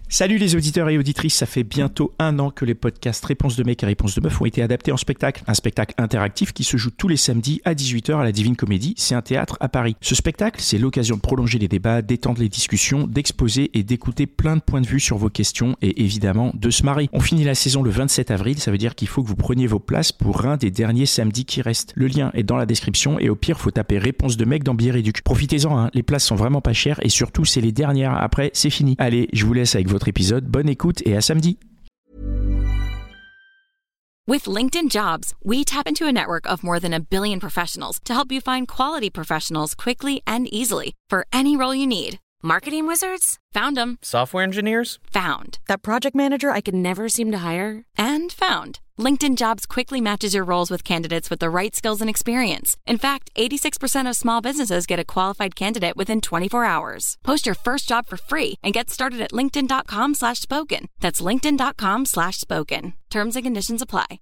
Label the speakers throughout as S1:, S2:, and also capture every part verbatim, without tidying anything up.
S1: Salut les auditeurs et auditrices, ça fait bientôt un an que les podcasts Réponse de mec et Réponse de meuf ont été adaptés en spectacle. Un spectacle interactif qui se joue tous les samedis à dix-huit heures à la Divine Comédie, c'est un théâtre à Paris. Ce spectacle, c'est l'occasion de prolonger les débats, d'étendre les discussions, d'exposer et d'écouter plein de points de vue sur vos questions et évidemment de se marrer. On finit la saison le vingt-sept avril, ça veut dire qu'il faut que vous preniez vos places pour un des derniers samedis qui restent. Le lien est dans la description et au pire, faut taper Réponse de mec dans Bière et Duc. Profitez-en, hein, les places sont vraiment pas chères et surtout, c'est les dernières. Après, c'est fini. Allez, je vous laisse avec votre épisode. Bonne écoute et à samedi.
S2: With LinkedIn Jobs, we tap into a network of more than a billion professionals to help you find quality professionals quickly and easily for any role you need. Marketing wizards? Found them.
S3: Software engineers?
S2: Found. That project manager I could never seem to hire? And found. LinkedIn Jobs quickly matches your roles with candidates with the right skills and experience. In fact, eighty-six percent of small businesses get a qualified candidate within twenty-four hours. Post your first job for free and get started at linkedin.com slash spoken. That's linkedin.com slash spoken. Terms and conditions apply.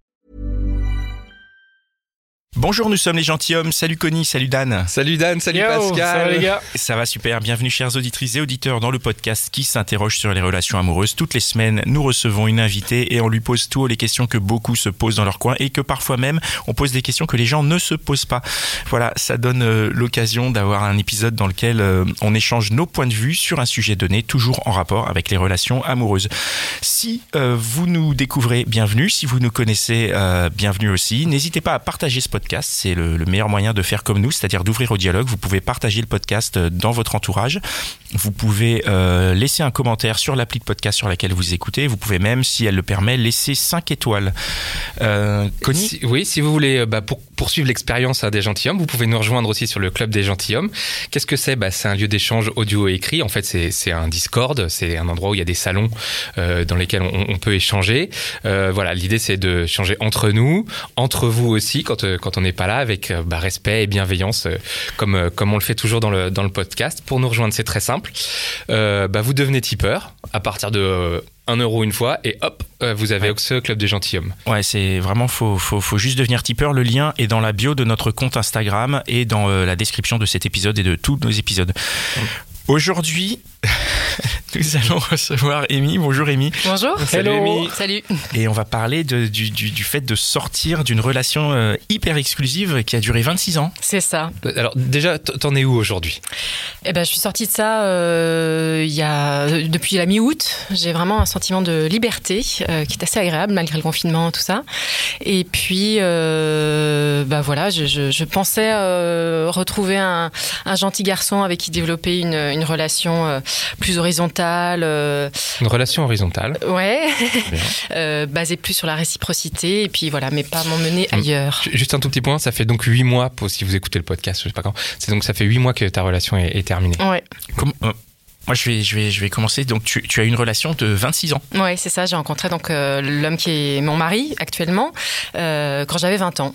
S1: Bonjour, nous sommes les gentilshommes. Salut Connie, salut Dan.
S4: Salut Dan, salut
S3: Yo,
S4: Pascal.
S3: ça va les gars?
S1: Ça va super, bienvenue chers auditrices et auditeurs dans le podcast qui s'interroge sur les relations amoureuses. Toutes les semaines, nous recevons une invitée et on lui pose tout les questions que beaucoup se posent dans leur coin et que parfois même, on pose des questions que les gens ne se posent pas. Voilà, ça donne euh, l'occasion d'avoir un épisode dans lequel euh, on échange nos points de vue sur un sujet donné, toujours en rapport avec les relations amoureuses. Si euh, vous nous découvrez, bienvenue. Si vous nous connaissez, euh, bienvenue aussi. N'hésitez pas à partager ce podcast. C'est le, le meilleur moyen de faire comme nous, c'est-à-dire d'ouvrir au dialogue. Vous pouvez partager le podcast dans votre entourage. Vous pouvez euh, laisser un commentaire sur l'appli de podcast sur laquelle vous écoutez. Vous pouvez même, si elle le permet, laisser cinq étoiles. Euh, Connie ?
S4: Si, oui, si vous voulez bah, pour, poursuivre l'expérience hein, des gentilshommes, vous pouvez nous rejoindre aussi sur le Club des gentilshommes. Qu'est-ce que c'est ? bah, C'est un lieu d'échange audio et écrit. En fait, c'est, c'est un Discord. C'est un endroit où il y a des salons euh, dans lesquels on, on peut échanger. Euh, voilà, l'idée, c'est de changer entre nous, entre vous aussi, quand, euh, quand on n'est pas là, avec bah, respect et bienveillance, euh, comme, euh, comme on le fait toujours dans le, dans le podcast. Pour nous rejoindre, c'est très simple. Euh, bah, vous devenez tipeur à partir de euh, un euro une fois et hop, euh, vous avez ouais. ce Club des gentilshommes.
S1: Ouais, c'est vraiment, faut, faut, faut juste devenir tipeur. Le lien est dans la bio de notre compte Instagram et dans euh, la description de cet épisode et de tous nos épisodes. Mmh. Aujourd'hui, nous allons recevoir Amy. Bonjour Amy.
S5: Bonjour.
S3: Salut Amy.
S5: Salut.
S1: Et on va parler de, du, du, du fait de sortir d'une relation euh, hyper exclusive qui a duré vingt-six ans.
S5: C'est ça.
S4: Alors déjà, t'en es où aujourd'hui ?
S5: Eh ben, je suis sortie de ça euh, il y a, depuis la mi-août. J'ai vraiment un sentiment de liberté euh, qui est assez agréable malgré le confinement, tout ça. Et puis, euh, bah voilà, je, je, je pensais euh, retrouver un, un gentil garçon avec qui développer une, une relation euh, plus horizontale. Euh,
S4: une relation horizontale.
S5: Ouais. euh, basée plus sur la réciprocité et puis voilà, mais pas m'emmener ailleurs.
S4: Juste un tout petit point, ça fait donc huit mois, pour, si vous écoutez le podcast, je sais pas quand, c'est donc ça fait huit mois que ta relation est, est terminée.
S5: Ouais.
S1: Comme, euh, moi, je vais, je vais, je vais commencer. Donc, tu, tu as une relation de vingt-six ans.
S5: Ouais, c'est ça. J'ai rencontré donc euh, l'homme qui est mon mari actuellement euh, quand j'avais vingt ans.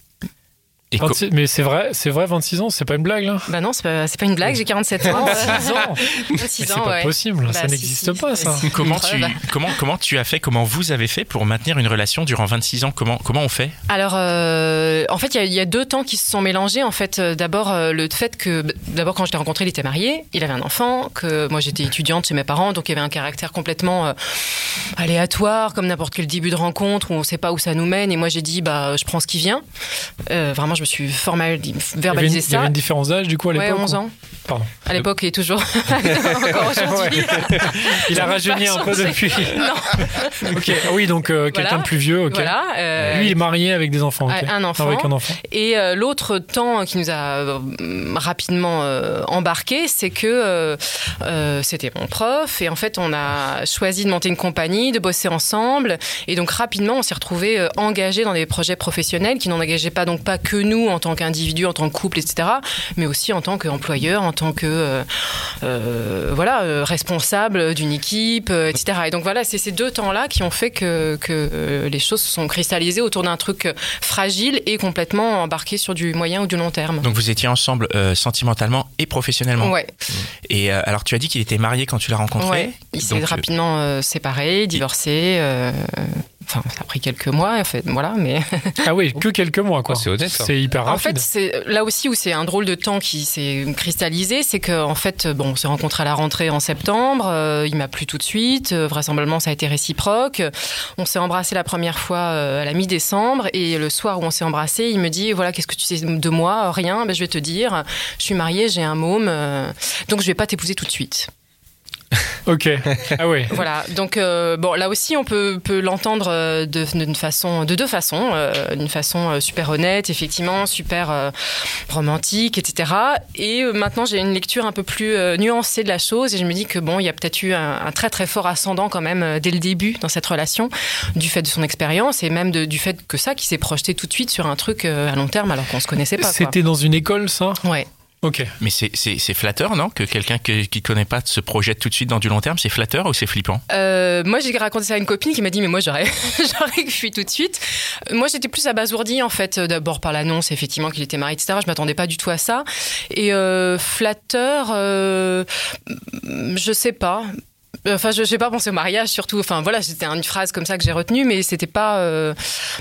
S3: Et vingt-six, mais c'est vrai, c'est vrai, vingt-six ans, c'est pas une blague là.
S5: Bah non, c'est pas, c'est pas une blague, j'ai quarante-sept ans.
S3: vingt-six ans.
S5: vingt-six
S3: mais
S5: ans,
S3: c'est pas
S5: ouais.
S3: possible,
S5: bah,
S3: ça
S5: si,
S3: n'existe
S5: si,
S3: pas
S5: si,
S3: ça.
S5: si.
S1: Comment tu, comment, comment tu as fait, comment vous avez fait pour maintenir une relation durant vingt-six ans ? Comment, comment on fait ?
S5: Alors, euh, en fait, il y, y a deux temps qui se sont mélangés. En fait, d'abord, euh, le fait que, d'abord, quand je l'ai rencontré, il était marié, il avait un enfant, que moi j'étais étudiante chez mes parents, donc il y avait un caractère complètement euh, aléatoire, comme n'importe quel début de rencontre où on ne sait pas où ça nous mène. Et moi, j'ai dit, bah, je prends ce qui vient. Euh, vraiment, je me suis formalisée. Verbaliser ça.
S3: Il y avait une différence d'âge du coup à l'époque.
S5: Ouais, onze ans.
S3: Pardon.
S5: À l'époque, il est toujours. Encore aujourd'hui.
S3: Ouais. Il a rajeuni un peu depuis.
S5: Non.
S3: Ok. Oui, donc euh, quelqu'un
S5: voilà.
S3: de plus vieux. Ok.
S5: Voilà. Euh,
S3: Lui, il est marié avec des enfants. Okay.
S5: Un enfant.
S3: Avec un enfant.
S5: Et euh, l'autre temps qui nous a euh, rapidement euh, embarqués, c'est que euh, euh, c'était mon prof et en fait, on a choisi de monter une compagnie, de bosser ensemble et donc rapidement, on s'est retrouvés euh, engagés dans des projets professionnels qui n'en engageaient pas donc pas que nous en tant qu'individus, en tant que couple, et cetera, mais aussi en tant qu'employeur, en tant que euh, euh, voilà, euh, responsable d'une équipe, euh, et cetera. Et donc voilà, c'est ces deux temps-là qui ont fait que, que euh, les choses se sont cristallisées autour d'un truc fragile et complètement embarqué sur du moyen ou du long terme.
S1: Donc vous étiez ensemble euh, sentimentalement et professionnellement.
S5: Ouais.
S1: Et euh, alors tu as dit qu'il était marié quand tu l'as rencontré.
S5: Ouais. Il s'est
S1: donc,
S5: rapidement euh, séparé, divorcé. Euh, Enfin, ça a pris quelques mois, en fait, voilà, mais...
S3: Ah oui, que quelques mois, quoi.
S4: Oh, c'est honnête, ça.
S3: C'est hyper rapide.
S5: En fait, c'est là aussi où c'est un drôle de temps qui s'est cristallisé, c'est qu'en fait, bon, on s'est rencontrés à la rentrée en septembre, euh, il m'a plu tout de suite, euh, vraisemblablement ça a été réciproque. On s'est embrassé la première fois euh, à la mi-décembre, et le soir où on s'est embrassé, il me dit, voilà, qu'est-ce que tu sais de moi? Rien, ben, je vais te dire, je suis mariée, j'ai un môme, euh, donc je vais pas t'épouser tout de suite.
S3: Ok. Ah oui.
S5: Voilà. Donc euh, bon, là aussi, on peut, peut l'entendre de, d'une façon, de deux façons, euh, d'une façon super honnête, effectivement, super euh, romantique, et cetera. Et euh, maintenant, j'ai une lecture un peu plus euh, nuancée de la chose, et je me dis que bon, il y a peut-être eu un, un très très fort ascendant quand même euh, dès le début dans cette relation, du fait de son expérience et même de, du fait que ça, qui s'est projeté tout de suite sur un truc euh, à long terme alors qu'on se connaissait pas.
S3: C'était
S5: quoi.
S3: Dans une école, ça?
S5: Ouais.
S3: Ok.
S1: Mais c'est, c'est, c'est flatteur, non? Que quelqu'un que, qui ne connaît pas se projette tout de suite dans du long terme, c'est flatteur ou c'est flippant?
S5: euh, Moi, j'ai raconté ça à une copine qui m'a dit, mais moi, j'aurais, j'aurais fui tout de suite. Moi, j'étais plus abasourdie, en fait, d'abord par l'annonce, effectivement, qu'il était marié, et cetera. Je m'attendais pas du tout à ça. Et euh, flatteur, euh, je sais pas. Enfin, je n'ai pas pensé au mariage, surtout. Enfin, voilà, c'était une phrase comme ça que j'ai retenue, mais c'était pas... Euh,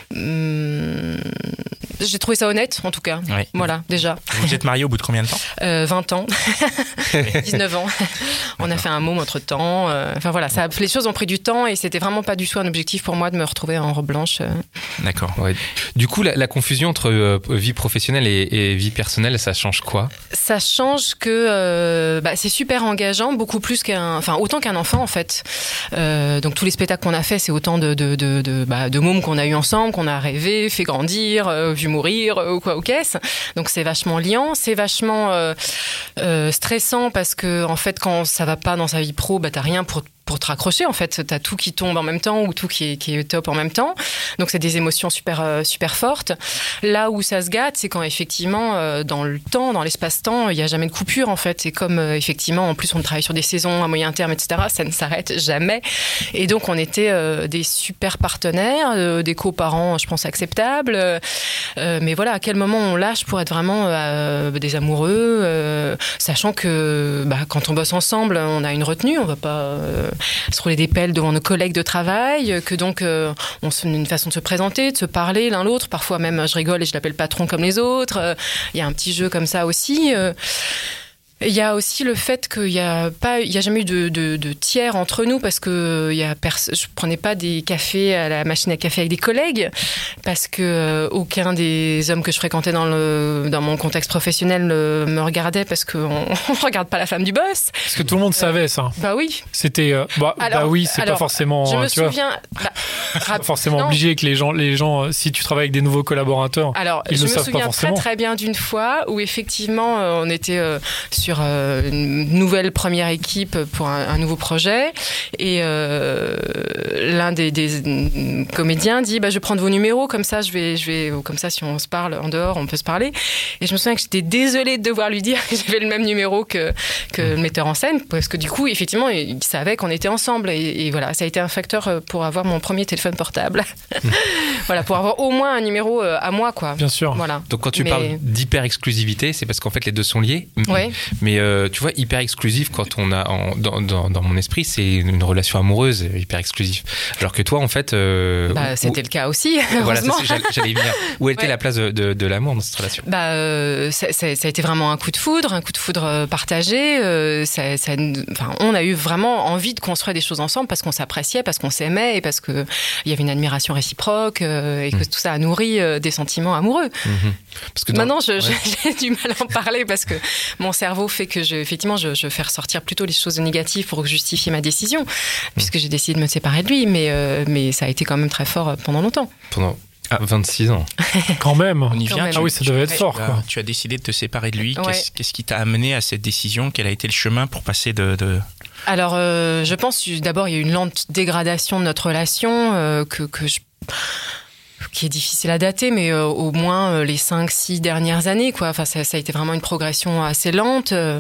S5: hum, j'ai trouvé ça honnête, en tout cas.
S1: Oui.
S5: Voilà, déjà.
S1: Vous êtes mariés au bout de combien de temps?
S5: euh, vingt ans. dix-neuf ans. On a fait un môme entre-temps. Euh, enfin, voilà, ça, les choses ont pris du temps et c'était vraiment pas du tout un objectif pour moi de me retrouver en robe blanche. Euh.
S1: D'accord.
S4: Ouais. Du coup, la, la confusion entre euh, vie professionnelle et, et vie personnelle, ça change quoi?
S5: Ça change que euh, bah, c'est super engageant, beaucoup plus qu'un... Enfin, autant qu'un enfant, en fait. Euh, donc, tous les spectacles qu'on a fait, c'est autant de, de, de, de, bah, de mômes qu'on a eu ensemble, qu'on a rêvé, fait grandir, euh, vu mourir, euh, ou quoi, ou qu'est-ce. Donc, c'est vachement liant. C'est vachement euh, euh, stressant parce que, en fait, quand ça va pas dans sa vie pro, bah, t'as rien pour... pour te raccrocher, en fait. T'as tout qui tombe en même temps ou tout qui est, qui est top en même temps. Donc, c'est des émotions super, euh, super fortes. Là où ça se gâte, c'est quand, effectivement, euh, dans le temps, dans l'espace-temps, il n'y a jamais de coupure, en fait. Et comme, euh, effectivement, en plus, on travaille sur des saisons à moyen terme, et cetera, ça ne s'arrête jamais. Et donc, on était euh, des super partenaires, euh, des coparents, je pense, acceptables. Euh, mais voilà, à quel moment on lâche pour être vraiment euh, des amoureux, euh, sachant que bah, quand on bosse ensemble, on a une retenue, on ne va pas... Euh, se rouler des pelles devant nos collègues de travail, que donc euh, on se, une façon de se présenter, de se parler l'un l'autre. Parfois même, je rigole et je l'appelle patron comme les autres. Il euh, y a un petit jeu comme ça aussi. Euh, Il y a aussi le fait qu'il n'y a pas, il y a jamais eu de, de, de tiers entre nous parce que il y a pers- je prenais pas des cafés à la machine à café avec des collègues parce que euh, aucun des hommes que je fréquentais dans le dans mon contexte professionnel euh, me regardait parce qu'on on regarde pas la femme du boss.
S3: Parce que tout le monde savait ça.
S5: Bah oui.
S3: C'était euh, bah,
S5: alors,
S3: bah oui, c'est
S5: alors,
S3: pas forcément.
S5: Je me
S3: tu
S5: souviens.
S3: Vois,
S5: bah,
S3: pas forcément non. obligé que les gens, les gens, si tu travailles avec des nouveaux collaborateurs,
S5: alors,
S3: ils
S5: je
S3: le
S5: me
S3: savent
S5: souviens
S3: pas forcément.
S5: très très bien d'une fois où effectivement euh, on était euh, sur euh, une nouvelle première équipe pour un, un nouveau projet et euh, l'un des, des comédiens dit bah, je vais prendre vos numéros comme ça je vais, je vais comme ça si on se parle en dehors on peut se parler et je me souviens que j'étais désolée de devoir lui dire que j'avais le même numéro que, que le metteur en scène parce que du coup effectivement il savait qu'on était ensemble et, et voilà ça a été un facteur pour avoir mon premier téléphone portable voilà pour avoir au moins un numéro à moi quoi.
S3: Bien sûr.
S5: Voilà.
S4: Donc quand tu
S5: mais...
S4: parles d'hyper exclusivité c'est parce qu'en fait les deux sont liés
S5: ouais.
S4: mais euh, tu vois hyper exclusif quand on a en, dans, dans, dans mon esprit c'est une relation amoureuse hyper exclusive alors que toi en fait euh,
S5: bah, c'était où, le cas aussi
S4: voilà ça, j'allais, j'allais venir où était ouais. la place de, de, de l'amour dans cette relation?
S5: Bah euh, ça, ça, ça a été vraiment un coup de foudre un coup de foudre partagé euh, ça, ça, enfin, on a eu vraiment envie de construire des choses ensemble parce qu'on s'appréciait parce qu'on s'aimait et parce que il y avait une admiration réciproque euh, et que mmh. tout ça a nourri euh, des sentiments amoureux mmh.
S4: parce que dans...
S5: maintenant je, ouais. j'ai du mal à en parler parce que mon cerveau fait que je, effectivement je, je fais ressortir plutôt les choses négatives pour justifier ma décision, puisque j'ai décidé de me séparer de lui, mais, euh, mais ça a été quand même très fort pendant longtemps.
S4: Pendant ah, vingt-six ans.
S3: Quand même.
S1: On y vient.
S3: Ah oui, ça devait être fort.
S1: Tu,
S3: quoi.
S1: tu as décidé de te séparer de lui.
S5: Ouais.
S1: Qu'est-ce, qu'est-ce qui t'a amené à cette décision? Quel a été le chemin pour passer de... de...
S5: Alors, euh, je pense d'abord il y a eu une lente dégradation de notre relation euh, que, que je... qui est difficile à dater, mais euh, au moins euh, les cinq six dernières années, quoi. Enfin, ça, ça a été vraiment une progression assez lente. Euh,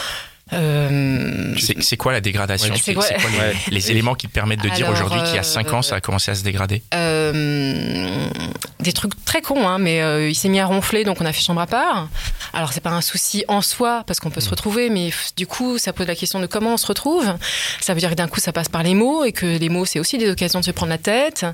S1: Euh... C'est, c'est quoi la dégradation?
S5: Ouais,
S1: c'est,
S5: c'est quoi,
S1: c'est quoi les, ouais. les éléments qui te permettent de dire
S5: Alors,
S1: aujourd'hui qu'il y a cinq ans,
S5: euh,
S1: ça a commencé à se dégrader?
S5: euh, euh, des trucs très cons, hein, mais euh, il s'est mis à ronfler, donc on a fait chambre à part. Alors c'est pas un souci en soi parce qu'on peut se retrouver, mais du coup ça pose la question de comment on se retrouve. Ça veut dire que d'un coup ça passe par les mots et que les mots c'est aussi des occasions de se prendre la tête.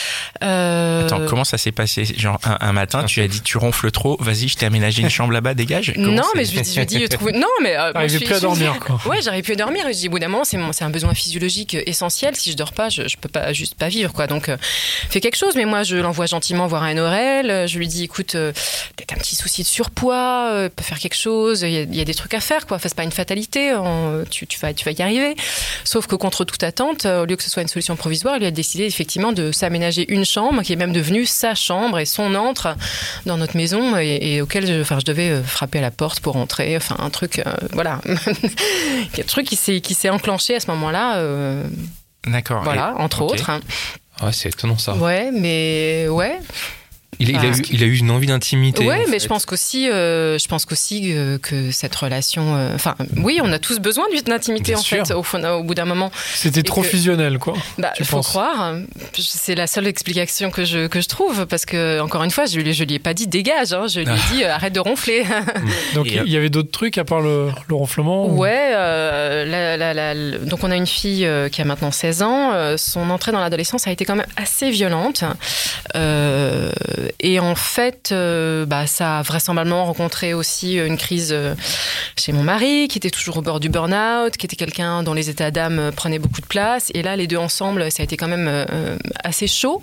S1: Euh... Attends, comment ça s'est passé? Genre un, un matin, tu as dit tu ronfles trop, vas-y, je t'ai aménagé une chambre là-bas, dégage. Comment
S5: non,
S1: c'est...
S5: mais je lui ai dit, je lui ai dit trouver... non, mais euh,
S3: j'arrivais plus à dormir, quoi.
S5: Ouais, j'arrive plus à dormir. Et je dis, au bout d'un moment, c'est, mon... c'est un besoin physiologique essentiel. Si je dors pas, je, je peux pas juste pas vivre, quoi. Donc, euh, fais quelque chose. Mais moi, je l'envoie gentiment voir un O R L. Je lui dis, écoute, euh, peut-être un petit souci de surpoids, euh, peut faire quelque chose. Il y, a, il y a des trucs à faire, quoi. Enfin, c'est pas une fatalité. On... Tu, tu vas, tu vas y arriver. Sauf que contre toute attente, au lieu que ce soit une solution provisoire, il a décidé effectivement de s'aménager une chambre qui est même devenue sa chambre et son antre dans notre maison et, et auquel je, enfin, je devais frapper à la porte pour entrer. Enfin, un truc, euh, voilà. Il y a un truc qui s'est, qui s'est enclenché à ce moment-là. Euh,
S1: D'accord.
S5: Voilà, et... entre okay. autres.
S4: Ouais, c'est étonnant ça.
S5: Ouais, mais ouais.
S4: Il,
S5: ah,
S4: il, a eu, il a eu une envie d'intimité.
S5: Ouais, mais
S4: fait.
S5: je pense qu'aussi, euh, je pense qu'aussi euh, que cette relation. Enfin, euh, oui, on a tous besoin d'intimité
S4: Bien
S5: en
S4: sûr.
S5: fait. Au, fond, au bout d'un moment.
S3: C'était trop
S5: que,
S3: fusionnel, quoi.
S5: Bah,
S3: tu
S5: faut
S3: penses.
S5: croire. C'est la seule explication que je que je trouve, parce que encore une fois, je lui je lui ai pas dit dégage. Hein, je lui ai dit euh, arrête de ronfler.
S3: Donc il y avait d'autres trucs à part le, le ronflement.
S5: Ouais. Euh, la, la, la, donc on a une fille euh, qui a maintenant seize ans. Euh, son entrée dans l'adolescence a été quand même assez violente. Euh, et en fait. Euh, bah, ça a vraisemblablement rencontré aussi une crise euh, chez mon mari, qui était toujours au bord du burn-out, qui était quelqu'un dont les états d'âme prenaient beaucoup de place. Et là, les deux ensemble, ça a été quand même euh, assez chaud.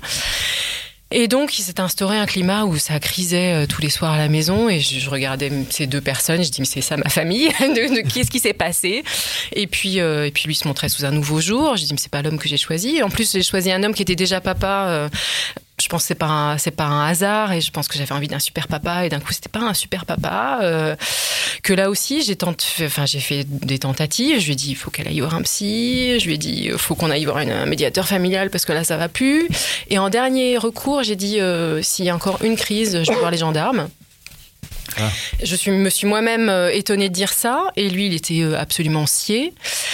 S5: Et donc, il s'est instauré un climat où ça crisait euh, tous les soirs à la maison. Et je, je regardais ces deux personnes, je dis, mais c'est ça ma famille, de, de, qu'est-ce qui s'est passé? Et puis, euh, et puis lui se montrait sous un nouveau jour. Je dis, mais c'est pas l'homme que j'ai choisi. En plus, j'ai choisi un homme qui était déjà papa. Euh, je pense que c'est pas un, c'est pas un hasard, et je pense que j'avais envie d'un super papa, et d'un coup c'était pas un super papa. Euh, que là aussi j'ai tenté, enfin j'ai fait des tentatives. Je lui ai dit il faut qu'elle aille voir un psy. Je lui ai dit il faut qu'on aille voir une, un médiateur familial parce que là ça va plus. Et en dernier recours j'ai dit euh, s'il y a encore une crise, je vais voir les gendarmes. Ah. Je suis, me suis moi-même euh, étonnée de dire ça, et lui il était euh, absolument scié.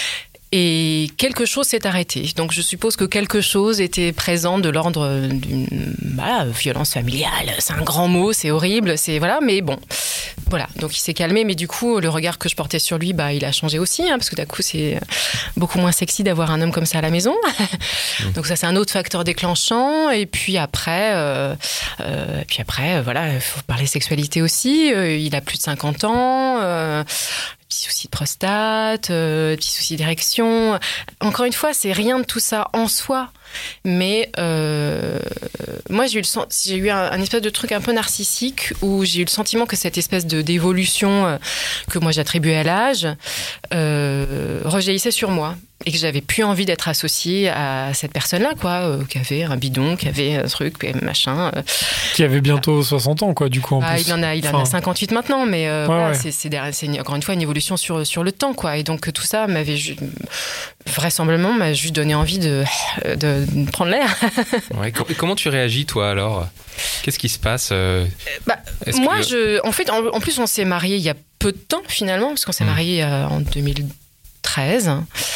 S5: Et quelque chose s'est arrêté. Donc je suppose que quelque chose était présent de l'ordre d'une voilà, violence familiale. C'est un grand mot, c'est horrible, c'est voilà, mais bon, voilà. Donc il s'est calmé, mais du coup le regard que je portais sur lui, bah il a changé aussi, hein, parce que d'un coup c'est beaucoup moins sexy d'avoir un homme comme ça à la maison. Mmh. Donc ça c'est un autre facteur déclenchant. Et puis après, euh, euh, et puis après, euh, voilà, il faut parler sexualité aussi. Euh, il a plus de cinquante ans. Euh, Petits soucis de prostate, euh, petits soucis d'érection. Encore une fois, c'est rien de tout ça en soi. Mais euh, moi, j'ai eu, le, j'ai eu un, un espèce de truc un peu narcissique où j'ai eu le sentiment que cette espèce de, d'évolution euh, que moi j'attribuais à l'âge euh, rejaillissait sur moi. Et que j'avais plus envie d'être associée à cette personne-là, quoi, euh, qui avait un bidon, qui avait un truc, machin. Euh,
S3: qui avait bientôt soixante ans, quoi, du coup, en
S5: ah,
S3: plus.
S5: Il en a, il
S3: enfin...
S5: en a cinquante-huit maintenant, mais euh,
S3: ouais,
S5: voilà,
S3: ouais.
S5: c'est, c'est, c'est une, encore une fois une évolution sur, sur le temps, quoi. Et donc tout ça m'avait ju- vraisemblablement m'a juste donné envie de, de, de prendre l'air.
S4: Ouais, et comment tu réagis, toi, alors? Qu'est-ce qui se passe euh,
S5: bah, Moi,
S4: que...
S5: je, en fait, en, en plus, on s'est mariés il y a peu de temps, finalement, parce qu'on s'est mmh. mariés euh, en deux mille treize.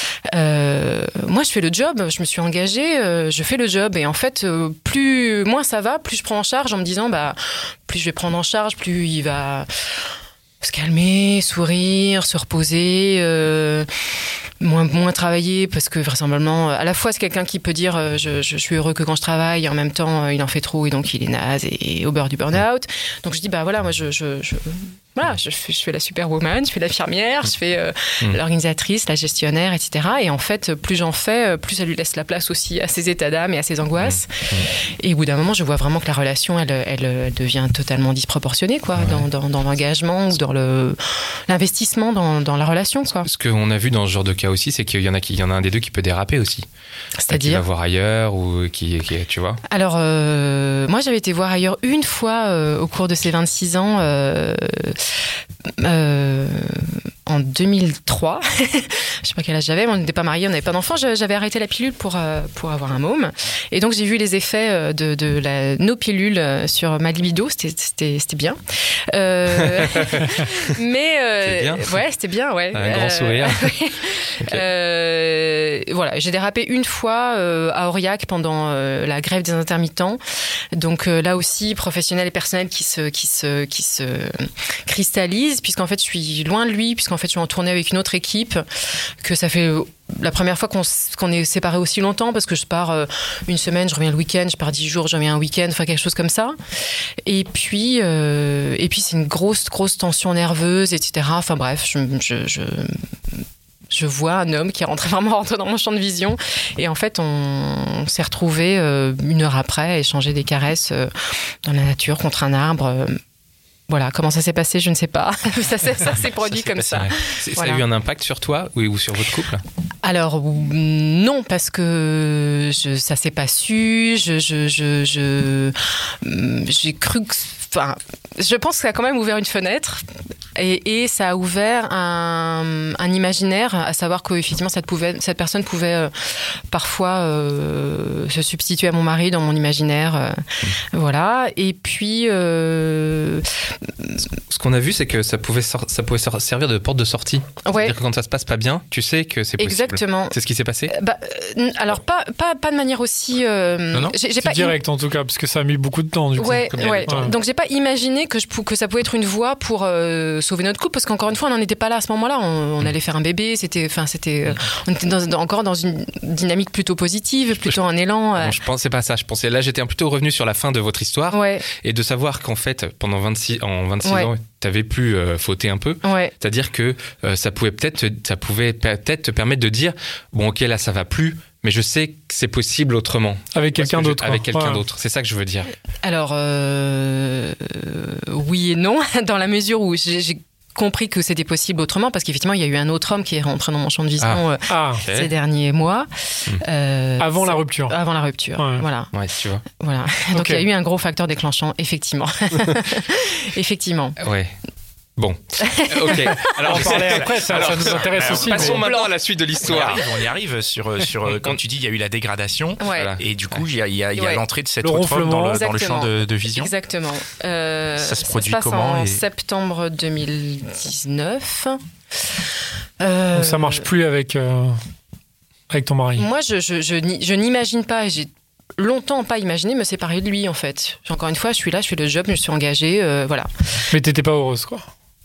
S5: Euh, moi, je fais le job, je me suis engagée, euh, je fais le job, et en fait, euh, plus moins ça va, plus je prends en charge en me disant, bah, plus je vais prendre en charge, plus il va se calmer, sourire, se reposer, euh, moins moins travailler, parce que vraisemblablement, à la fois c'est quelqu'un qui peut dire, euh, je, je, je suis heureux que quand je travaille, et en même temps, euh, il en fait trop et donc il est naze et, et au bord du burn-out. Donc je dis, bah voilà, moi je, je, je Voilà, je fais, je fais la superwoman, je fais l'infirmière, je fais euh, mmh. l'organisatrice, la gestionnaire, et cetera. Et en fait, plus j'en fais, plus ça lui laisse la place aussi à ses états d'âme et à ses angoisses. Mmh. Et au bout d'un moment, je vois vraiment que la relation, elle, elle, elle devient totalement disproportionnée, quoi, ouais. dans, dans, dans l'engagement ou dans le, l'investissement dans, dans la relation, quoi.
S4: Ce qu'on a vu dans ce genre de cas aussi, c'est qu'il y en a, qui, il y en a un des deux qui peut déraper aussi.
S5: C'est-à-dire ?
S4: Qui va voir ailleurs ou qui, qui tu vois ?
S5: Alors, euh, moi, j'avais été voir ailleurs une fois euh, au cours de ces vingt-six ans. Euh, euh, en deux mille trois, je sais pas quel âge j'avais, on n'était pas mariés, on n'avait pas d'enfants, j'avais arrêté la pilule pour, euh, pour avoir un môme. Et donc j'ai vu les effets de, de la no pilule sur ma libido, c'était, c'était, c'était bien. Euh, mais euh,
S4: c'était bien.
S5: Ouais, c'était bien, ouais.
S4: Un grand sourire.
S5: okay. euh, voilà, j'ai dérapé une fois euh, à Aurillac pendant euh, la grève des intermittents. Donc euh, là aussi, professionnel et personnel qui se, qui se, qui se cristallise, puisqu'en fait je suis loin de lui, puisqu'en fait je suis en tournée avec une autre équipe, que ça fait la première fois qu'on, qu'on est séparés aussi longtemps, parce que je pars euh, une semaine, je reviens le week-end, je pars dix jours, je reviens un week-end, enfin quelque chose comme ça. Et puis, euh, et puis c'est une grosse, grosse tension nerveuse, et cetera. Enfin bref, je, je, je, je vois un homme qui est rentré, vraiment rentré dans mon champ de vision. Et en fait, on, on s'est retrouvés euh, une heure après à échanger des caresses euh, dans la nature, contre un arbre. Euh, Voilà, comment ça s'est passé, je ne sais pas. ça, s'est, ça s'est produit ça comme passé, ça.
S4: Ouais. C'est,
S5: voilà.
S4: Ça a eu un impact sur toi ou, ou sur votre couple ?
S5: Alors non, parce que je, ça s'est pas su. Je, je, je, je, j'ai cru que, enfin, je pense que ça a quand même ouvert une fenêtre. Et, et ça a ouvert un, un imaginaire, à savoir qu'effectivement cette, pouvait, cette personne pouvait euh, parfois euh, se substituer à mon mari dans mon imaginaire. Euh, mmh. Voilà. Et puis... Euh,
S4: ce qu'on a vu, c'est que ça pouvait, sor- ça pouvait servir de porte de sortie.
S5: Ouais.
S4: C'est-à-dire que quand ça se passe pas bien, tu sais que c'est possible.
S5: Exactement.
S4: C'est ce qui s'est passé ?
S5: bah, euh, Alors, pas, pas, pas de manière aussi... Euh,
S4: non, non.
S5: J'ai, j'ai
S3: c'est
S5: pas
S3: direct im- en tout cas, parce que ça a mis beaucoup de temps du coup.
S5: Ouais, ouais.
S3: ouais.
S5: Donc j'ai pas imaginé que, je, que ça pouvait être une voie pour euh, sauver notre couple, parce qu'encore une fois, on n'en était pas là à ce moment-là. On, on allait faire un bébé, c'était, enfin, c'était, euh, on était dans, dans, encore dans une dynamique plutôt positive, plutôt un élan. Euh...
S4: Non, je pensais pas ça. Je pensais là, j'étais plutôt revenu sur la fin de votre histoire,
S5: ouais.
S4: Et de savoir qu'en fait, pendant vingt-six, en vingt-six
S5: ouais.
S4: ans, t'avais pu euh, fauter un peu.
S5: Ouais.
S4: C'est-à-dire que euh, ça pouvait peut-être, ça pouvait peut-être te permettre de dire, bon, ok, là, ça va plus. Mais je sais que c'est possible autrement.
S3: Avec quelqu'un d'autre.
S4: Je, avec quelqu'un
S3: ouais.
S4: d'autre. C'est ça que je veux dire.
S5: Alors, euh, euh, oui et non, dans la mesure où j'ai, j'ai compris que c'était possible autrement, parce qu'effectivement, il y a eu un autre homme qui est rentré dans mon champ de vision ah. Euh,
S3: Ah,
S5: okay. ces derniers mois.
S4: Mmh.
S5: Euh,
S3: avant la rupture.
S5: Avant la rupture,
S3: ouais.
S5: voilà.
S4: Ouais, tu vois.
S5: Voilà. Donc,
S3: okay.
S5: il y a eu un gros facteur déclenchant, effectivement. effectivement.
S4: Ouais. Bon, ok.
S3: Alors, on parlait après, ça, alors, ça nous intéresse alors, aussi.
S4: Passons
S3: mais...
S4: maintenant à la suite de l'histoire.
S1: On y arrive, on y arrive sur, sur quand tu dis il y a eu la dégradation,
S5: ouais.
S1: Et du coup, il y a, il y a, il y a
S5: ouais.
S1: l'entrée de cet
S3: le
S1: autre homme dans le,
S5: dans
S1: le champ de, de vision.
S5: Exactement. Euh,
S1: ça se produit
S5: ça se passe
S1: comment
S5: en
S1: et...
S5: septembre deux mille dix-neuf. Euh...
S3: Donc ça marche plus avec, euh, avec ton mari.
S5: Moi, je, je, je, je n'imagine pas, et j'ai longtemps pas imaginé me séparer de lui, en fait. Encore une fois, je suis là, je fais le job, je me suis engagée, euh, voilà.
S3: Mais t'étais pas heureuse, quoi.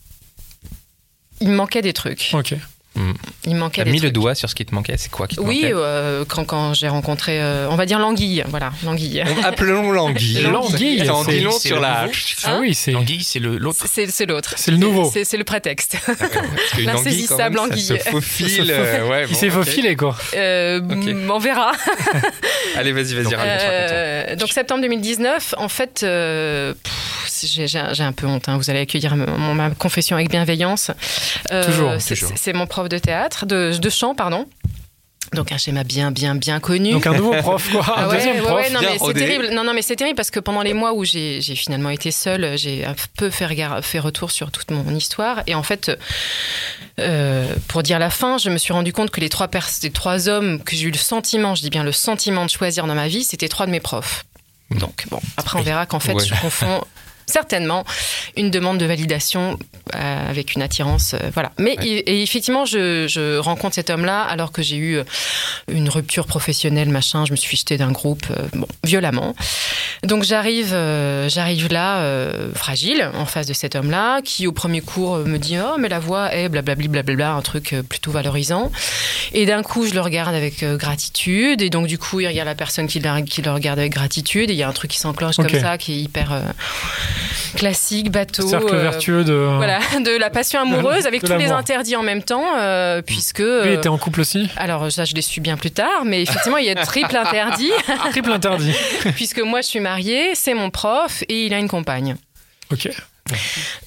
S5: Il me manquait des trucs.
S3: Ok.
S4: Mmh.
S5: Il me manquait
S4: T'as
S5: des
S4: mis
S5: trucs.
S4: le doigt sur ce qui te manquait, c'est quoi qui te
S5: oui,
S4: manquait ?
S5: Oui, euh, quand, quand j'ai rencontré, euh, on va dire l'anguille, voilà, l'anguille.
S4: Appelons l'anguille.
S3: L'anguille,
S4: c'est en
S3: c'est,
S4: long
S1: c'est
S4: sur la...
S1: Hein
S3: ah oui, c'est...
S1: L'anguille, c'est le, l'autre.
S5: C'est, c'est l'autre.
S3: C'est le nouveau.
S5: C'est, c'est le prétexte.
S4: L'insaisissable
S5: anguille.
S4: Ça se faufile. Euh, ouais,
S3: Il
S4: bon,
S3: s'est
S4: okay.
S3: faufilé, quoi.
S5: Euh, okay. On verra.
S4: Allez, vas-y, vas-y, raconte,
S5: euh,
S4: raconte.
S5: Donc, septembre deux mille dix-neuf, en fait, euh, pff, j'ai, j'ai, j'ai un peu honte. Hein, vous allez accueillir mon, ma confession avec bienveillance.
S3: Euh, toujours,
S5: c'est,
S3: toujours.
S5: C'est mon prof de théâtre, de, de chant, pardon. Donc un schéma bien bien bien connu.
S3: Donc un nouveau prof quoi, un
S5: ah ouais,
S3: deuxième
S5: ouais,
S3: prof.
S5: Ouais, non
S4: bien
S5: mais
S4: rodé.
S5: c'est terrible. Non non mais c'est terrible parce que pendant les mois où j'ai j'ai finalement été seule, j'ai un peu fait regard, fait retour sur toute mon histoire et en fait euh, pour dire la fin, je me suis rendu compte que les trois pers- les trois hommes que j'ai eu le sentiment, je dis bien le sentiment de choisir dans ma vie, c'était trois de mes profs. Donc bon, après on verra qu'en fait ouais. je confonds certainement une demande de validation euh, avec une attirance, euh, voilà. Mais ouais. et, et effectivement, je, je rencontre cet homme-là alors que j'ai eu une rupture professionnelle, machin. Je me suis jetée d'un groupe, euh, bon, violemment. Donc j'arrive, euh, j'arrive là, euh, fragile, en face de cet homme-là, qui au premier cours me dit oh mais la voix est blablabli blablabla, un truc plutôt valorisant. Et d'un coup, je le regarde avec euh, gratitude. Et donc du coup, il regarde la personne qui, la, qui le regarde avec gratitude. Et il y a un truc qui s'enclenche okay. comme ça, qui est hyper euh, classique, bateau.
S3: Cercle euh, vertueux de...
S5: Voilà, de la passion amoureuse avec tous l'amour. Les interdits en même temps, euh, puisque...
S3: Lui euh, était en couple aussi ?
S5: Alors ça, je l'ai su bien plus tard, mais effectivement, il y a triple interdit.
S3: Triple interdit.
S5: Puisque moi, je suis mariée, c'est mon prof et il a une compagne.
S3: Ok.